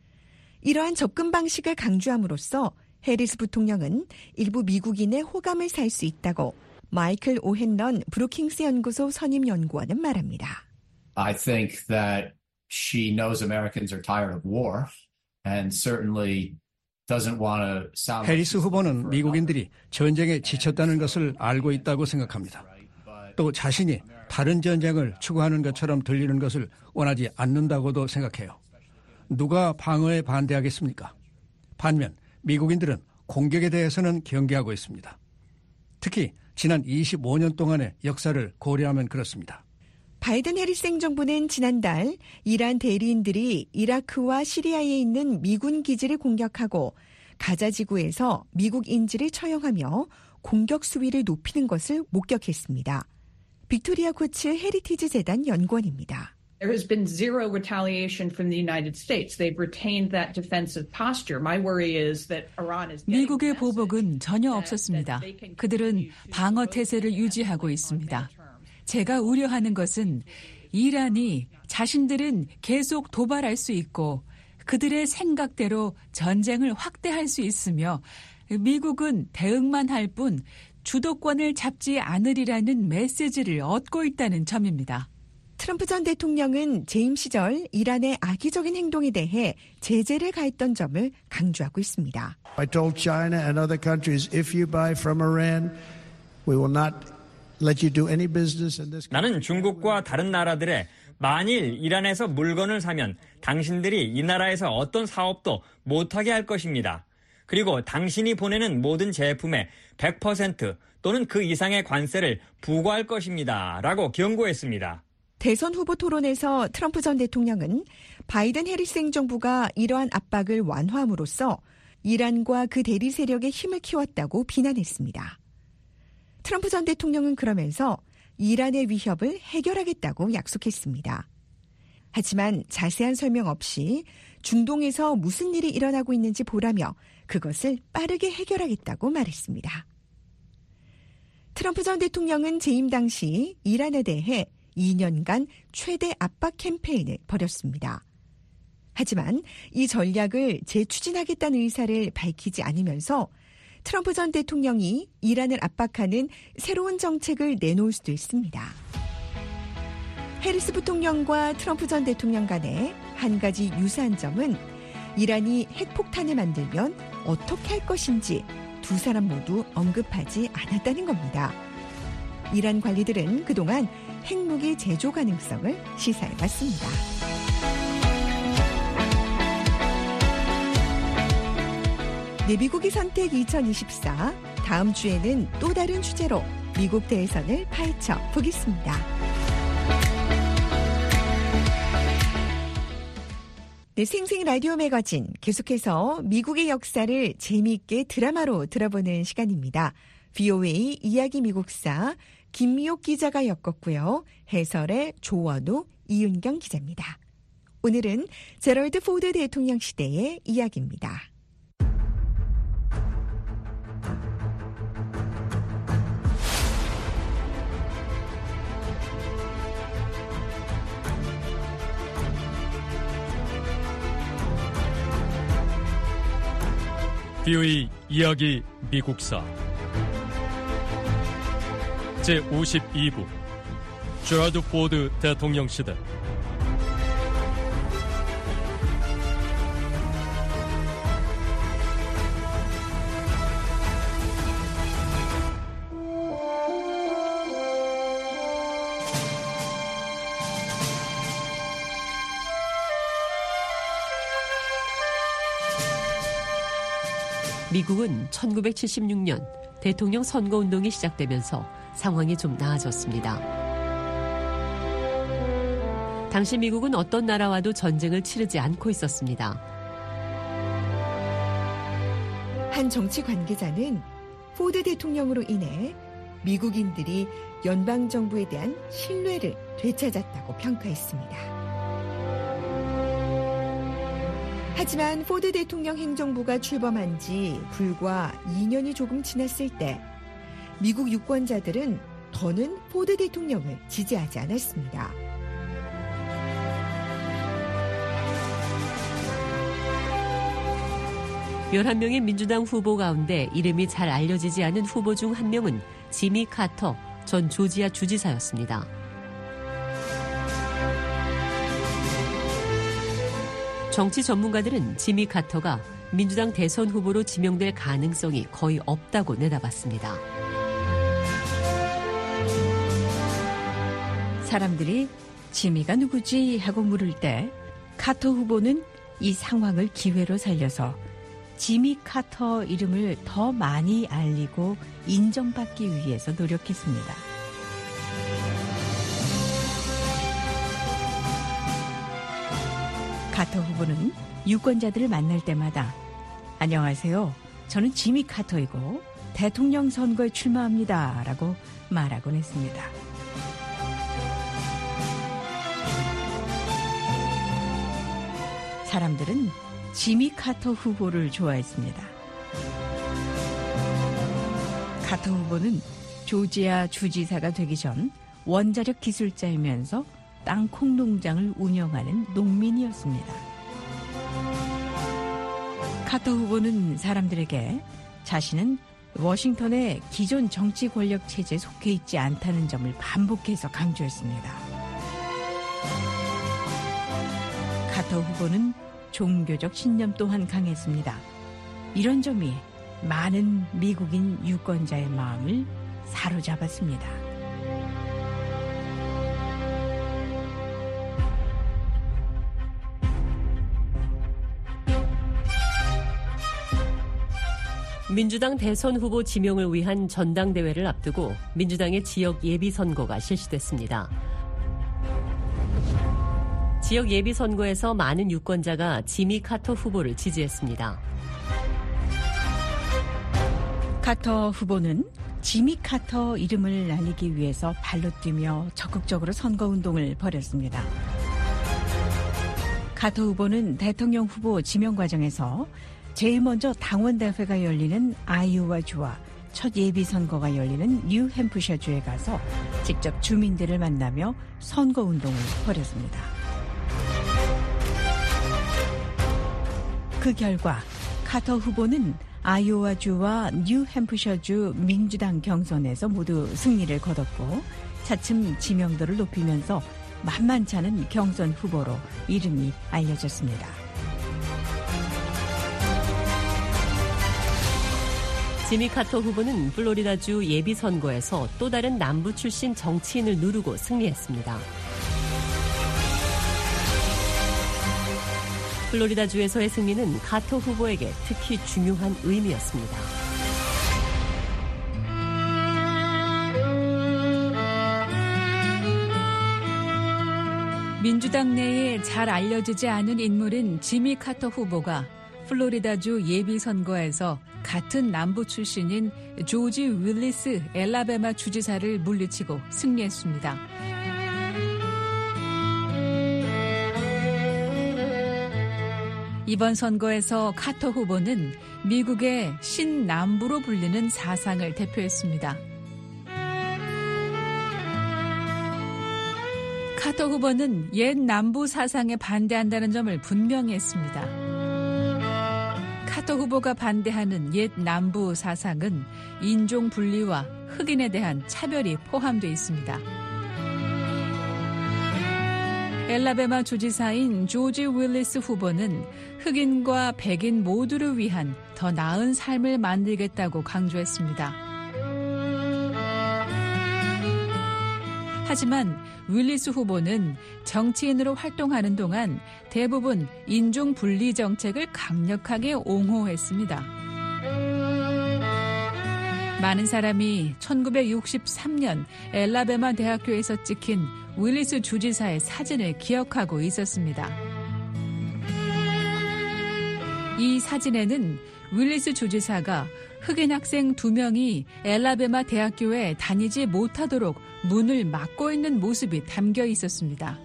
이러한 접근 방식을 강조함으로써 해리스 부통령은 일부 미국인의 호감을 살 수 있다고 마이클 오헨런 브루킹스 연구소 선임 연구원은 말합니다. I think that she knows Americans are tired of war and certainly doesn't want to sound. 해리스 후보는 미국인들이 전쟁에 지쳤다는 것을 알고 있다고 생각합니다. 또 자신이 다른 전쟁을 추구하는 것처럼 들리는 것을 원하지 않는다고도 생각해요. 누가 방어에 반대하겠습니까? 반면 미국인들은 공격에 대해서는 경계하고 있습니다. 특히 지난 이십오 년 동안의 역사를 고려하면 그렇습니다. 바이든 해리스 행정부는 지난달 이란 대리인들이 이라크와 시리아에 있는 미군 기지를 공격하고 가자 지구에서 미국 인질을 처형하며 공격 수위를 높이는 것을 목격했습니다. 빅토리아 코츠 헤리티지 재단 연구원입니다. There has been zero retaliation from the United States. They've retained that defensive posture. My worry is that Iran is 미국의 보복은 전혀 없었습니다. 그들은 방어 태세를 유지하고 있습니다. 제가 우려하는 것은 이란이 자신들은 계속 도발할 수 있고 그들의 생각대로 전쟁을 확대할 수 있으며 미국은 대응만 할 뿐 주도권을 잡지 않으리라는 메시지를 얻고 있다는 점입니다. 트럼프 전 대통령은 재임 시절 이란의 악의적인 행동에 대해 제재를 가했던 점을 강조하고 있습니다. I told China and other countries, if you buy from Iran, we will not let you do any business in this. 나는 중국과 다른 나라들에 만일 이란에서 물건을 사면 당신들이 이 나라에서 어떤 사업도 못하게 할 것입니다. 그리고 당신이 보내는 모든 제품에 백 퍼센트 또는 그 이상의 관세를 부과할 것입니다. 라고 경고했습니다. 대선 후보 토론에서 트럼프 전 대통령은 바이든 해리스 행정부가 이러한 압박을 완화함으로써 이란과 그 대리 세력의 힘을 키웠다고 비난했습니다. 트럼프 전 대통령은 그러면서 이란의 위협을 해결하겠다고 약속했습니다. 하지만 자세한 설명 없이 중동에서 무슨 일이 일어나고 있는지 보라며 그것을 빠르게 해결하겠다고 말했습니다. 트럼프 전 대통령은 재임 당시 이란에 대해 이 년간 최대 압박 캠페인을 벌였습니다. 하지만 이 전략을 재추진하겠다는 의사를 밝히지 않으면서 트럼프 전 대통령이 이란을 압박하는 새로운 정책을 내놓을 수도 있습니다. 해리스 부통령과 트럼프 전 대통령 간에 한 가지 유사한 점은 이란이 핵폭탄을 만들면 어떻게 할 것인지 두 사람 모두 언급하지 않았다는 겁니다. 이란 관리들은 그동안 핵무기 제조 가능성을 시사해봤습니다. 내비국의 선택 이천이십사, 다음 주에는 또 다른 주제로 미국 대선을 파헤쳐 보겠습니다. 네, 생생 라디오 매거진 계속해서 미국의 역사를 재미있게 드라마로 들어보는 시간입니다. 브이오에이 이야기 미국사 김미옥 기자가 엮었고요. 해설의 조원우, 이윤경 기자입니다. 오늘은 제럴드 포드 대통령 시대의 이야기입니다. 브이오에이 이야기 미국사 제오십이 부 제럴드 포드 대통령 시대. 미국은 천구백칠십육 년 대통령 선거운동이 시작되면서 상황이 좀 나아졌습니다. 당시 미국은 어떤 나라와도 전쟁을 치르지 않고 있었습니다. 한 정치 관계자는 포드 대통령으로 인해 미국인들이 연방정부에 대한 신뢰를 되찾았다고 평가했습니다. 하지만 포드 대통령 행정부가 출범한 지 불과 이 년이 조금 지났을 때 미국 유권자들은 더는 포드 대통령을 지지하지 않았습니다. 열한 명의 민주당 후보 가운데 이름이 잘 알려지지 않은 후보 중 한 명은 지미 카터 전 조지아 주지사였습니다. 정치 전문가들은 지미 카터가 민주당 대선 후보로 지명될 가능성이 거의 없다고 내다봤습니다. 사람들이 지미가 누구지 하고 물을 때 카터 후보는 이 상황을 기회로 살려서 지미 카터 이름을 더 많이 알리고 인정받기 위해서 노력했습니다. 카터 후보는 유권자들을 만날 때마다 안녕하세요. 저는 지미 카터이고 대통령 선거에 출마합니다. 라고 말하곤 했습니다. 사람들은 지미 카터 후보를 좋아했습니다. 카터 후보는 조지아 주지사가 되기 전 원자력 기술자이면서 땅콩 농장을 운영하는 농민이었습니다. 카터 후보는 사람들에게 자신은 워싱턴의 기존 정치 권력 체제에 속해 있지 않다는 점을 반복해서 강조했습니다. 카터 후보는 종교적 신념 또한 강했습니다. 이런 점이 많은 미국인 유권자의 마음을 사로잡았습니다. 민주당 대선 후보 지명을 위한 전당대회를 앞두고 민주당의 지역 예비선거가 실시됐습니다. 지역 예비선거에서 많은 유권자가 지미 카터 후보를 지지했습니다. 카터 후보는 지미 카터 이름을 알리기 위해서 발로 뛰며 적극적으로 선거운동을 벌였습니다. 카터 후보는 대통령 후보 지명 과정에서 제일 먼저 당원대회가 열리는 아이오와주와 첫 예비선거가 열리는 뉴햄프셔주에 가서 직접 주민들을 만나며 선거운동을 벌였습니다. 그 결과 카터 후보는 아이오와주와 뉴햄프셔주 민주당 경선에서 모두 승리를 거뒀고 차츰 지명도를 높이면서 만만치 않은 경선 후보로 이름이 알려졌습니다. 지미 카터 후보는 플로리다주 예비선거에서 또 다른 남부 출신 정치인을 누르고 승리했습니다. 플로리다주에서의 승리는 카터 후보에게 특히 중요한 의미였습니다. 민주당 내에 잘 알려지지 않은 인물인 지미 카터 후보가 플로리다주 예비선거에서 같은 남부 출신인 조지 윌리스 엘라베마 주지사를 물리치고 승리했습니다. 이번 선거에서 카터 후보는 미국의 신남부로 불리는 사상을 대표했습니다. 카터 후보는 옛 남부 사상에 반대한다는 점을 분명히 했습니다. 카터 후보가 반대하는 옛 남부 사상은 인종 분리와 흑인에 대한 차별이 포함되어 있습니다. 엘라베마 주지사인 조지 윌리스 후보는 흑인과 백인 모두를 위한 더 나은 삶을 만들겠다고 강조했습니다. 하지만 윌리스 후보는 정치인으로 활동하는 동안 대부분 인종 분리 정책을 강력하게 옹호했습니다. 많은 사람이 천구백육십삼 년 엘라베마 대학교에서 찍힌 윌리스 주지사의 사진을 기억하고 있었습니다. 이 사진에는 윌리스 주지사가 흑인 학생 두 명이 엘라베마 대학교에 다니지 못하도록 문을 막고 있는 모습이 담겨 있었습니다.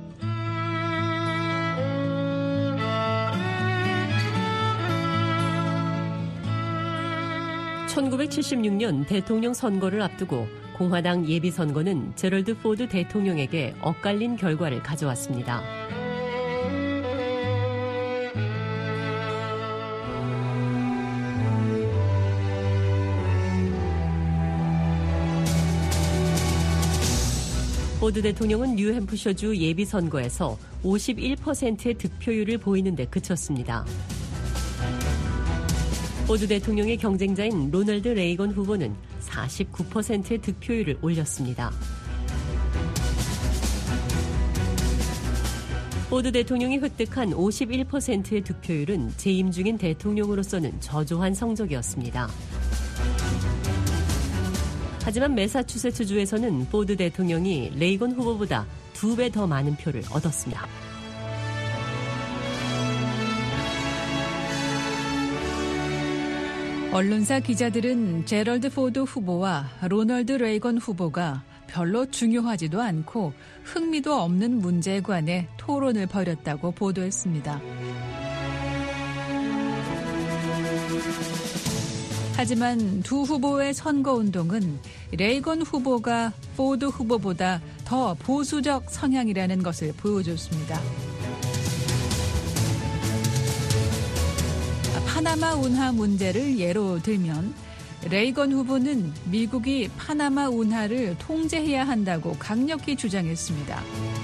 천구백칠십육 년 대통령 선거를 앞두고 공화당 예비선거는 제럴드 포드 대통령에게 엇갈린 결과를 가져왔습니다. 포드 대통령은 뉴햄프셔주 예비선거에서 오십일 퍼센트의 득표율을 보이는 데 그쳤습니다. 포드 대통령의 경쟁자인 로널드 레이건 후보는 사십구 퍼센트의 득표율을 올렸습니다. 포드 대통령이 획득한 오십일 퍼센트의 득표율은 재임 중인 대통령으로서는 저조한 성적이었습니다. 하지만 매사추세츠주에서는 포드 대통령이 레이건 후보보다 두 배 더 많은 표를 얻었습니다. 언론사 기자들은 제럴드 포드 후보와 로널드 레이건 후보가 별로 중요하지도 않고 흥미도 없는 문제에 관해 토론을 벌였다고 보도했습니다. 하지만 두 후보의 선거운동은 레이건 후보가 포드 후보보다 더 보수적 성향이라는 것을 보여줬습니다. 파나마 운하 문제를 예로 들면 레이건 후보는 미국이 파나마 운하를 통제해야 한다고 강력히 주장했습니다.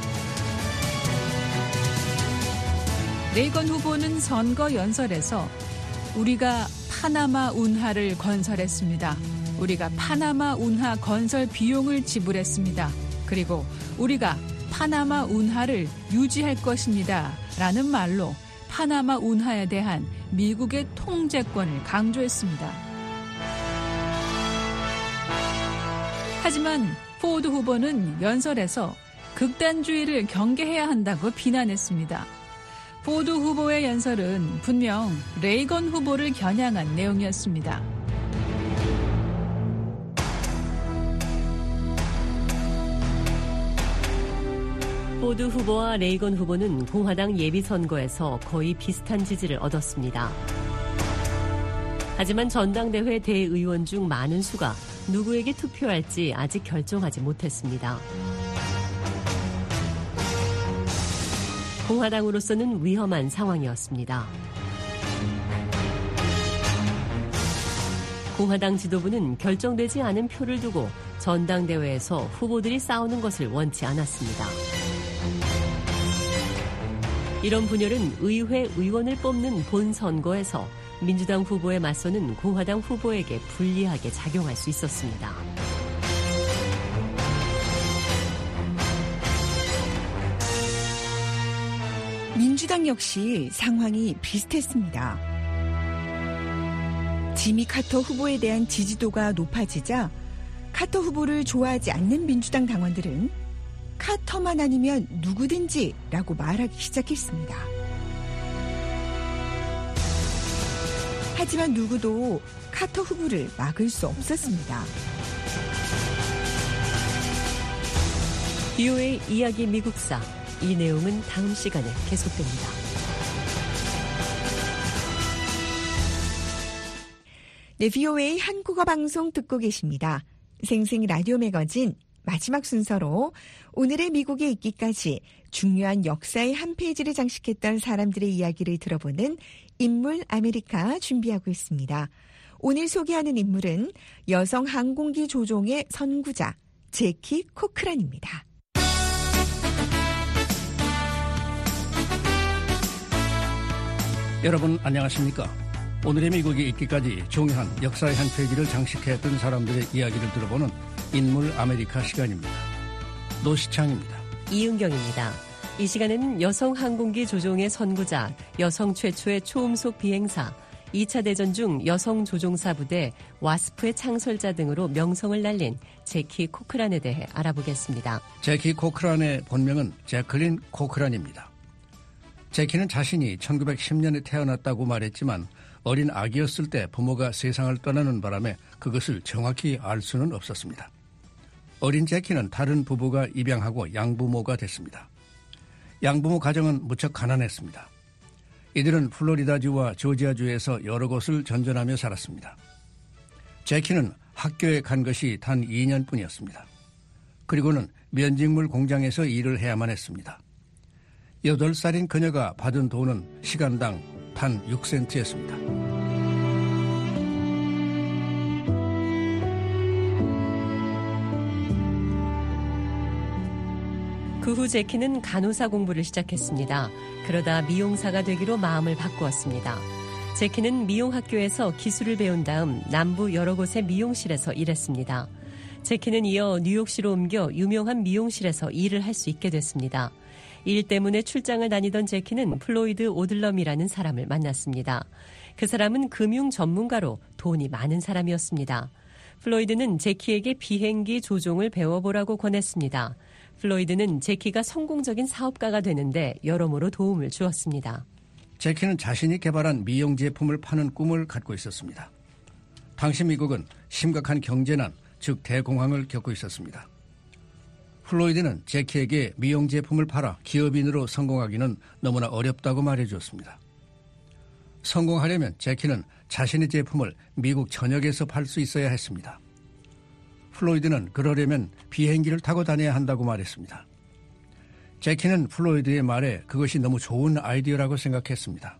레이건 후보는 선거 연설에서 우리가 파나마 운하를 건설했습니다. 우리가 파나마 운하 건설 비용을 지불했습니다. 그리고 우리가 파나마 운하를 유지할 것입니다. 라는 말로 파나마 운하에 대한 미국의 통제권을 강조했습니다. 하지만 포드 후보는 연설에서 극단주의를 경계해야 한다고 비난했습니다. 포드 후보의 연설은 분명 레이건 후보를 겨냥한 내용이었습니다. 포드 후보와 레이건 후보는 공화당 예비선거에서 거의 비슷한 지지를 얻었습니다. 하지만 전당대회 대의원 중 많은 수가 누구에게 투표할지 아직 결정하지 못했습니다. 공화당으로서는 위험한 상황이었습니다. 공화당 지도부는 결정되지 않은 표를 두고 전당대회에서 후보들이 싸우는 것을 원치 않았습니다. 이런 분열은 의회 의원을 뽑는 본선거에서 민주당 후보에 맞서는 공화당 후보에게 불리하게 작용할 수 있었습니다. 민주당 역시 상황이 비슷했습니다. 지미 카터 후보에 대한 지지도가 높아지자 카터 후보를 좋아하지 않는 민주당 당원들은 카터만 아니면 누구든지 라고 말하기 시작했습니다. 하지만 누구도 카터 후보를 막을 수 없었습니다. 비오에이 이야기 미국사. 이 내용은 다음 시간에 계속됩니다. 네, 비오에이 한국어 방송 듣고 계십니다. 생생 라디오 매거진 마지막 순서로 오늘의 미국에 있기까지 중요한 역사의 한 페이지를 장식했던 사람들의 이야기를 들어보는 인물 아메리카 준비하고 있습니다. 오늘 소개하는 인물은 여성 항공기 조종의 선구자 제키 코크란입니다. 여러분 안녕하십니까? 오늘의 미국에 있기까지 중요한 역사의 한 페이지를 장식했던 사람들의 이야기를 들어보는 인물 아메리카 시간입니다. 노시창입니다. 이은경입니다. 이 시간은 여성 항공기 조종의 선구자, 여성 최초의 초음속 비행사, 이 차 대전 중 여성 조종사 부대 와스프의 창설자 등으로 명성을 날린 제키 코크란에 대해 알아보겠습니다. 제키 코크란의 본명은 제클린 코크란입니다. 제키는 자신이 천구백십 년에 태어났다고 말했지만 어린 아기였을 때 부모가 세상을 떠나는 바람에 그것을 정확히 알 수는 없었습니다. 어린 제키는 다른 부부가 입양하고 양부모가 됐습니다. 양부모 가정은 무척 가난했습니다. 이들은 플로리다주와 조지아주에서 여러 곳을 전전하며 살았습니다. 제키는 학교에 간 것이 단 이 년뿐이었습니다. 그리고는 면직물 공장에서 일을 해야만 했습니다. 여덟 살인 그녀가 받은 돈은 시간당 단 육 센트였습니다. 그 후 제키는 간호사 공부를 시작했습니다. 그러다 미용사가 되기로 마음을 바꾸었습니다. 제키는 미용학교에서 기술을 배운 다음 남부 여러 곳의 미용실에서 일했습니다. 제키는 이어 뉴욕시로 옮겨 유명한 미용실에서 일을 할 수 있게 됐습니다. 일 때문에 출장을 다니던 제키는 플로이드 오들럼이라는 사람을 만났습니다. 그 사람은 금융 전문가로 돈이 많은 사람이었습니다. 플로이드는 제키에게 비행기 조종을 배워보라고 권했습니다. 플로이드는 제키가 성공적인 사업가가 되는데 여러모로 도움을 주었습니다. 제키는 자신이 개발한 미용 제품을 파는 꿈을 갖고 있었습니다. 당시 미국은 심각한 경제난, 즉 대공황을 겪고 있었습니다. 플로이드는 제키에게 미용 제품을 팔아 기업인으로 성공하기는 너무나 어렵다고 말해주었습니다. 성공하려면 제키는 자신의 제품을 미국 전역에서 팔 수 있어야 했습니다. 플로이드는 그러려면 비행기를 타고 다녀야 한다고 말했습니다. 제키는 플로이드의 말에 그것이 너무 좋은 아이디어라고 생각했습니다.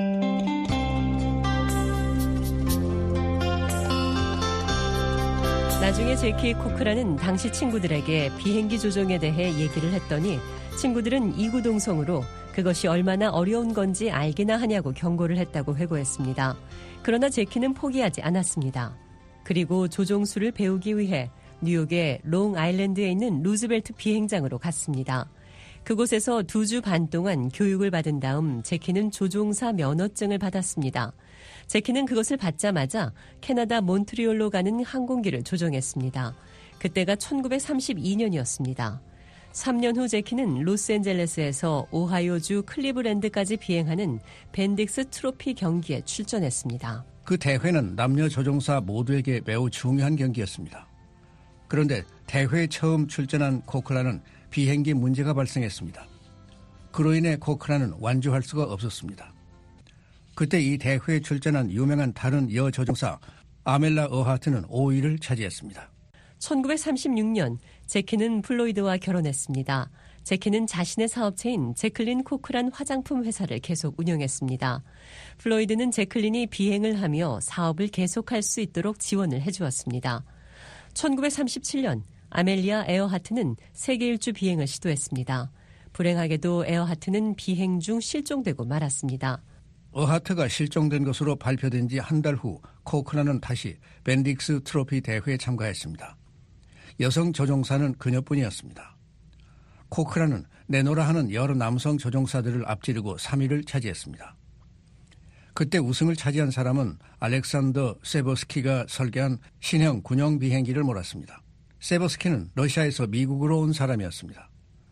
나중에 제키 코크란은 당시 친구들에게 비행기 조종에 대해 얘기를 했더니 친구들은 이구동성으로 그것이 얼마나 어려운 건지 알기나 하냐고 경고를 했다고 회고했습니다. 그러나 제키는 포기하지 않았습니다. 그리고 조종수를 배우기 위해 뉴욕의 롱아일랜드에 있는 루즈벨트 비행장으로 갔습니다. 그곳에서 두 주 반 동안 교육을 받은 다음 제키는 조종사 면허증을 받았습니다. 제키는 그것을 받자마자 캐나다 몬트리올로 가는 항공기를 조종했습니다. 그때가 천구백삼십이 년이었습니다. 삼 년 후 제키는 로스앤젤레스에서 오하이오주 클리브랜드까지 비행하는 벤딕스 트로피 경기에 출전했습니다. 그 대회는 남녀 조종사 모두에게 매우 중요한 경기였습니다. 그런데 대회에 처음 출전한 코크란은 비행기 문제가 발생했습니다. 그로 인해 코크란은 완주할 수가 없었습니다. 그때 이 대회에 출전한 유명한 다른 여조종사 아멜라 어하트는 오 위를 차지했습니다. 천구백삼십육 년 제키는 플로이드와 결혼했습니다. 제키는 자신의 사업체인 제클린 코크란 화장품 회사를 계속 운영했습니다. 플로이드는 제클린이 비행을 하며 사업을 계속할 수 있도록 지원을 해주었습니다. 천구백삼십칠 년 아멜리아 에어하트는 세계 일주 비행을 시도했습니다. 불행하게도 에어하트는 비행 중 실종되고 말았습니다. 어하트가 실종된 것으로 발표된 지 한 달 후 코크란은 다시 벤딕스 트로피 대회에 참가했습니다. 여성 조종사는 그녀뿐이었습니다. 코크란은 내노라 하는 여러 남성 조종사들을 앞지르고 삼 위를 차지했습니다. 그때 우승을 차지한 사람은 알렉산더 세버스키가 설계한 신형 군용 비행기를 몰았습니다. 세버스키는 러시아에서 미국으로 온 사람이었습니다.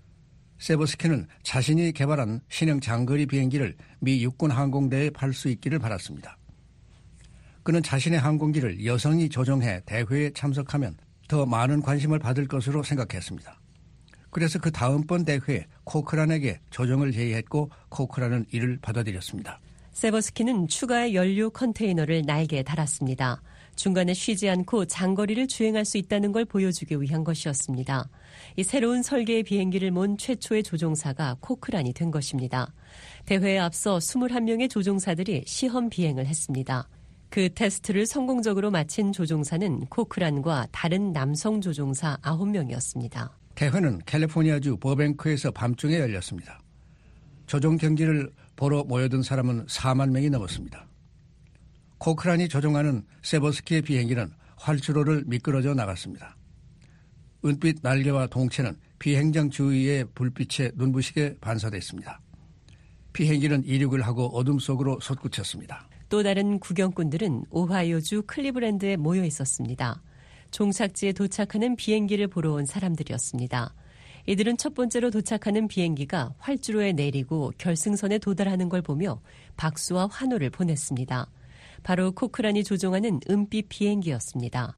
세버스키는 자신이 개발한 신형 장거리 비행기를 미 육군 항공대에 팔 수 있기를 바랐습니다. 그는 자신의 항공기를 여성이 조종해 대회에 참석하면 더 많은 관심을 받을 것으로 생각했습니다. 그래서 그 다음번 대회에 코크란에게 조종을 제의했고 코크란은 이를 받아들였습니다. 세버스키는 추가의 연료 컨테이너를 날개에 달았습니다. 중간에 쉬지 않고 장거리를 주행할 수 있다는 걸 보여주기 위한 것이었습니다. 이 새로운 설계의 비행기를 몬 최초의 조종사가 코크란이 된 것입니다. 대회에 앞서 이십일 명의 조종사들이 시험 비행을 했습니다. 그 테스트를 성공적으로 마친 조종사는 코크란과 다른 남성 조종사 아홉 명이었습니다. 대회는 캘리포니아주 버뱅크에서 밤중에 열렸습니다. 조종 경기를 보러 모여든 사람은 사만 명이 넘었습니다. 코크란이 조종하는 세버스키의 비행기는 활주로를 미끄러져 나갔습니다. 은빛 날개와 동체는 비행장 주위의 불빛에 눈부시게 반사됐습니다. 비행기는 이륙을 하고 어둠 속으로 솟구쳤습니다. 또 다른 구경꾼들은 오하이오주 클리브랜드에 모여 있었습니다. 종착지에 도착하는 비행기를 보러 온 사람들이었습니다. 이들은 첫 번째로 도착하는 비행기가 활주로에 내리고 결승선에 도달하는 걸 보며 박수와 환호를 보냈습니다. 바로 코크란이 조종하는 은빛 비행기였습니다.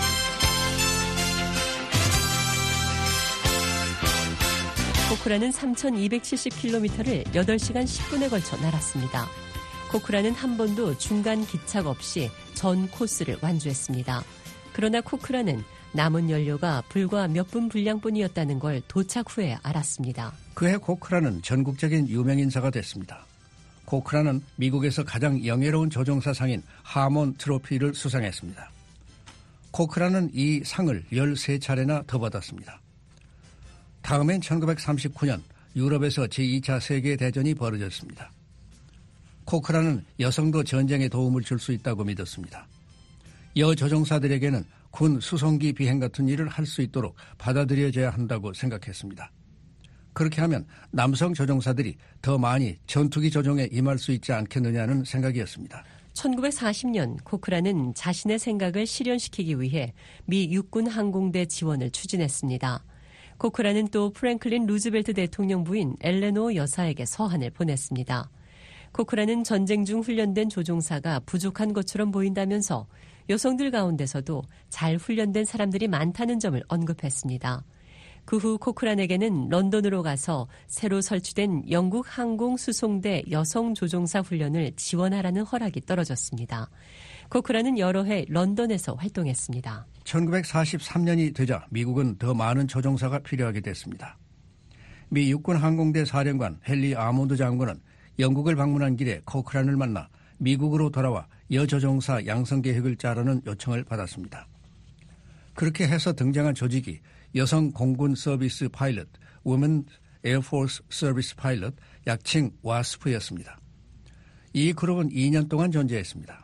코크란은 삼천이백칠십 킬로미터를 여덟 시간 십 분에 걸쳐 날았습니다. 코크란은 한 번도 중간 기착 없이 전 코스를 완주했습니다. 그러나 코크란은 남은 연료가 불과 몇 분 분량뿐이었다는 걸 도착 후에 알았습니다. 그해 코크란은 전국적인 유명인사가 됐습니다. 코크란은 미국에서 가장 영예로운 조종사상인 하몬 트로피를 수상했습니다. 코크란은 이 상을 열세 차례나 더 받았습니다. 다음엔 천구백삼십구 년 유럽에서 제이 차 세계대전이 벌어졌습니다. 코크란은 여성도 전쟁에 도움을 줄 수 있다고 믿었습니다. 여조종사들에게는 군 수송기 비행 같은 일을 할 수 있도록 받아들여져야 한다고 생각했습니다. 그렇게 하면 남성 조종사들이 더 많이 전투기 조종에 임할 수 있지 않겠느냐는 생각이었습니다. 천구백사십 년 코크란은 자신의 생각을 실현시키기 위해 미 육군 항공대 지원을 추진했습니다. 코크란은 또 프랭클린 루즈벨트 대통령 부인 엘레노 여사에게 서한을 보냈습니다. 코크란은 전쟁 중 훈련된 조종사가 부족한 것처럼 보인다면서 여성들 가운데서도 잘 훈련된 사람들이 많다는 점을 언급했습니다. 그 후 코크란에게는 런던으로 가서 새로 설치된 영국 항공수송대 여성 조종사 훈련을 지원하라는 허락이 떨어졌습니다. 코크란은 여러 해 런던에서 활동했습니다. 천구백사십삼 년이 되자 미국은 더 많은 조종사가 필요하게 됐습니다. 미 육군 항공대 사령관 헨리 아몬드 장군은 영국을 방문한 길에 코크란을 만나 미국으로 돌아와 여조종사 양성 계획을 짜라는 요청을 받았습니다. 그렇게 해서 등장한 조직이 여성 공군 서비스 파일럿, Women Air Force Service Pilot, 약칭 와스프였습니다. 이 그룹은 이 년 동안 존재했습니다.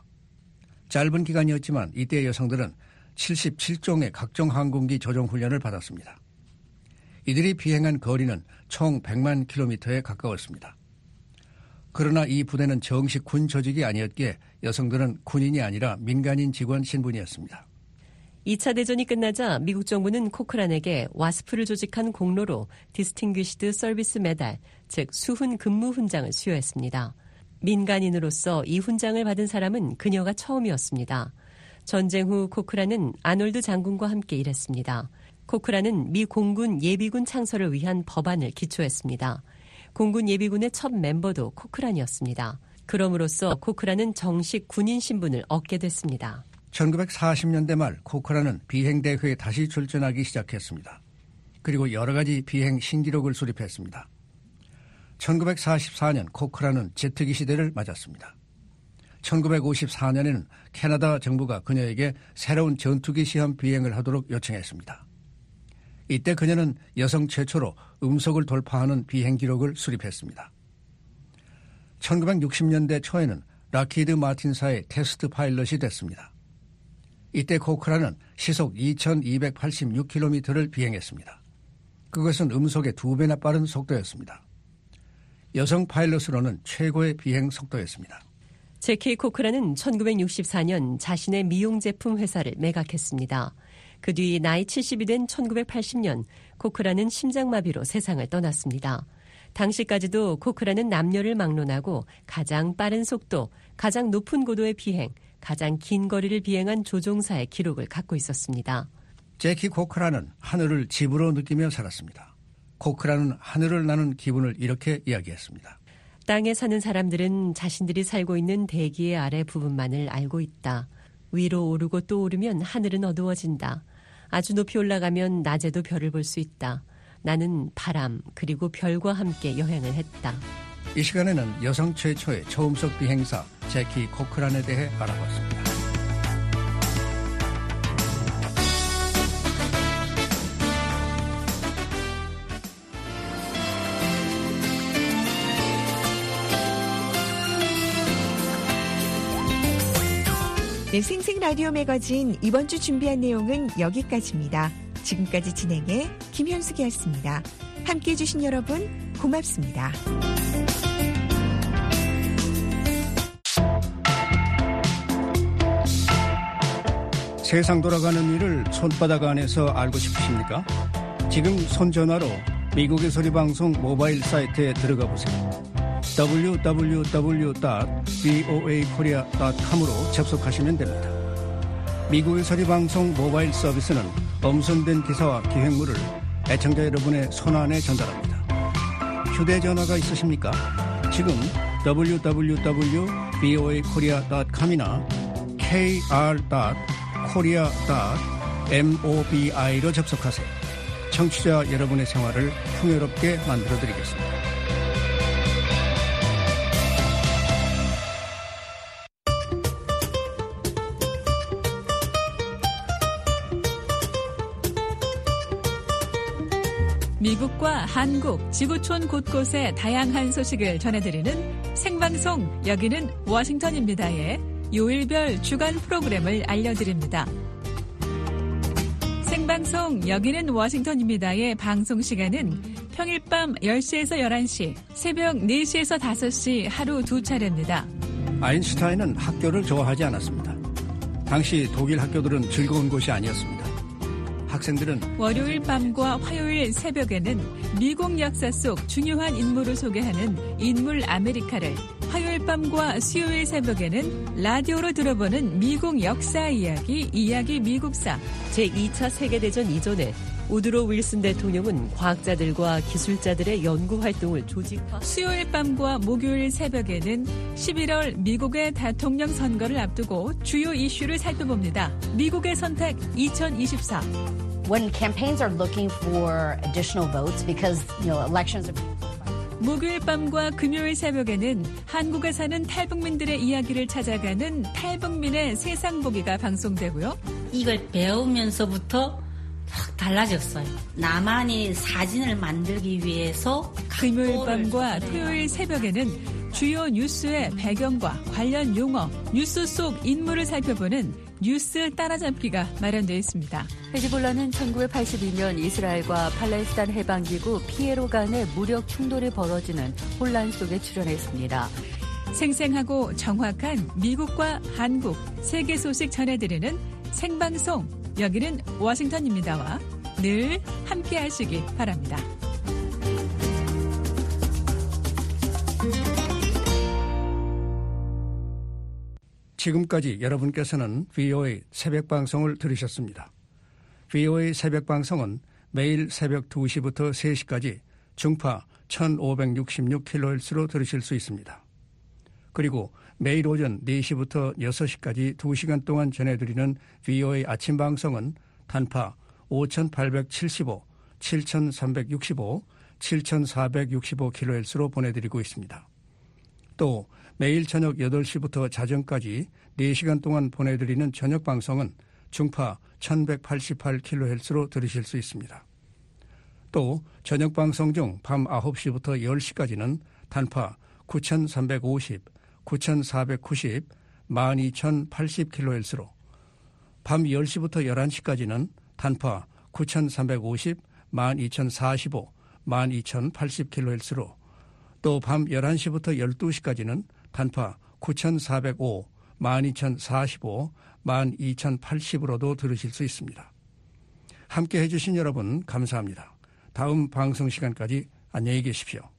짧은 기간이었지만 이때 여성들은 칠십칠 종의 각종 항공기 조종 훈련을 받았습니다. 이들이 비행한 거리는 총 백만 킬로미터에 가까웠습니다. 그러나 이 부대는 정식 군 조직이 아니었기에 여성들은 군인이 아니라 민간인 직원 신분이었습니다. 이 차 대전이 끝나자 미국 정부는 코크란에게 와스프를 조직한 공로로 디스팅귀시드 서비스 메달, 즉 수훈 근무 훈장을 수여했습니다. 민간인으로서 이 훈장을 받은 사람은 그녀가 처음이었습니다. 전쟁 후 코크란은 아놀드 장군과 함께 일했습니다. 코크란은 미 공군 예비군 창설을 위한 법안을 기초했습니다. 공군 예비군의 첫 멤버도 코크란이었습니다. 그럼으로써 코크란은 정식 군인 신분을 얻게 됐습니다. 천구백사십 년대 말 코크란은 비행대회에 다시 출전하기 시작했습니다. 그리고 여러 가지 비행 신기록을 수립했습니다. 천구백사십사 년 코크란은 제트기 시대를 맞았습니다. 천구백오십사 년에는 캐나다 정부가 그녀에게 새로운 전투기 시험 비행을 하도록 요청했습니다. 이때 그녀는 여성 최초로 음속을 돌파하는 비행 기록을 수립했습니다. 천구백육십 년대 초에는 락히드 마틴사의 테스트 파일럿이 됐습니다. 이때 코크란은 시속 이천이백팔십육 킬로미터를 비행했습니다. 그것은 음속의 두 배나 빠른 속도였습니다. 여성 파일럿으로는 최고의 비행 속도였습니다. 제키 코크란은 천구백육십사 년 자신의 미용 제품 회사를 매각했습니다. 그 뒤 나이 칠십이 된 천구백팔십 년 코크란은 심장마비로 세상을 떠났습니다. 당시까지도 코크란은 남녀를 막론하고 가장 빠른 속도, 가장 높은 고도의 비행, 가장 긴 거리를 비행한 조종사의 기록을 갖고 있었습니다. 제키 코크란은 하늘을 집으로 느끼며 살았습니다. 코크란은 하늘을 나는 기분을 이렇게 이야기했습니다. 땅에 사는 사람들은 자신들이 살고 있는 대기의 아래 부분만을 알고 있다. 위로 오르고 또 오르면 하늘은 어두워진다. 아주 높이 올라가면 낮에도 별을 볼 수 있다. 나는 바람 그리고 별과 함께 여행을 했다. 이 시간에는 여성 최초의 초음속 비행사 제키 코크란에 대해 알아봤습니다. 네, 생생 라디오 매거진 이번 주 준비한 내용은 여기까지입니다. 지금까지 진행해 김현숙이었습니다. 함께해 주신 여러분 고맙습니다. 세상 돌아가는 일을 손바닥 안에서 알고 싶으십니까? 지금 손전화로 미국의 소리방송 모바일 사이트에 들어가 보세요. 더블유 더블유 더블유 닷 브이오에이 코리아 닷 컴으로 접속하시면 됩니다. 미국의 소리방송 모바일 서비스는 엄선된 기사와 기획물을 애청자 여러분의 손안에 전달합니다. 휴대전화가 있으십니까? 지금 더블유 더블유 더블유 닷 브이오에이 코리아 닷 컴이나 케이알 닷 코리아 닷 모비로 접속하세요. 청취자 여러분의 생활을 풍요롭게 만들어드리겠습니다. 미국과 한국, 지구촌 곳곳의 다양한 소식을 전해드리는 생방송 여기는 워싱턴입니다의 요일별 주간 프로그램을 알려드립니다. 생방송 여기는 워싱턴입니다의 방송 시간은 평일 밤 열 시에서 열한 시, 새벽 네 시에서 다섯 시 하루 두 차례입니다. 아인슈타인은 학교를 좋아하지 않았습니다. 당시 독일 학교들은 즐거운 곳이 아니었습니다. 학생들은 월요일 밤과 화요일 새벽에는 미국 역사 속 중요한 인물을 소개하는 인물 아메리카를, 화요일 밤과 수요일 새벽에는 라디오로 들어보는 미국 역사 이야기, 이야기 미국사. 제이 차 세계대전 이전에 우드로 윌슨 대통령은 과학자들과 기술자들의 연구 활동을 조직화. 수요일 밤과 목요일 새벽에는 십일월 미국의 대통령 선거를 앞두고 주요 이슈를 살펴봅니다. 미국의 선택 이천이십사. When campaigns are looking for additional votes because, you know, elections are... 목요일 밤과 금요일 새벽에는 한국에 사는 탈북민들의 이야기를 찾아가는 탈북민의 세상 보기가 방송되고요. 이걸 배우면서부터 확 달라졌어요. 나만의 사진을 만들기 위해서 금요일 밤과 토요일 새벽에는 주요 뉴스의 배경과 관련 용어, 뉴스 속 인물을 살펴보는 뉴스 따라잡기가 마련되어 있습니다. 헤즈볼라는 천구백팔십이 년 이스라엘과 팔레스타인 해방기구 피에로 간의 무력 충돌이 벌어지는 혼란 속에 출연했습니다. 생생하고 정확한 미국과 한국, 세계 소식 전해드리는 생방송 여기는 워싱턴입니다와 늘 함께 하시기 바랍니다. 지금까지 여러분께서는 브이오에이 새벽방송을 들으셨습니다. 브이오에이 새벽방송은 매일 새벽 두 시부터 세 시까지 중파 천오백육십육 킬로헤르츠로 들으실 수 있습니다. 그리고 매일 오전 네 시부터 여섯 시까지 두 시간 동안 전해드리는 브이오에이 아침방송은 단파 오천팔백칠십오, 칠천삼백육십오, 칠천사백육십오 킬로헤르츠로 보내드리고 있습니다. 또 매일 저녁 여덟 시부터 자정까지 네 시간 동안 보내드리는 저녁방송은 중파 천백팔십팔 킬로헤르츠로 들으실 수 있습니다. 또 저녁방송 중 밤 아홉 시부터 열 시까지는 단파 구천삼백오십, 구천사백구십, 만 이천팔십 킬로헤르츠로, 밤 열 시부터 열한 시까지는 단파 구천삼백오십, 만 이천사십오, 만 이천팔십 킬로헤르츠로, 또 밤 열한 시부터 열두 시까지는 단파 구천사백오, 만 이천사십오, 만 이천팔십으로도 들으실 수 있습니다. 함께 해주신 여러분 감사합니다. 다음 방송 시간까지 안녕히 계십시오.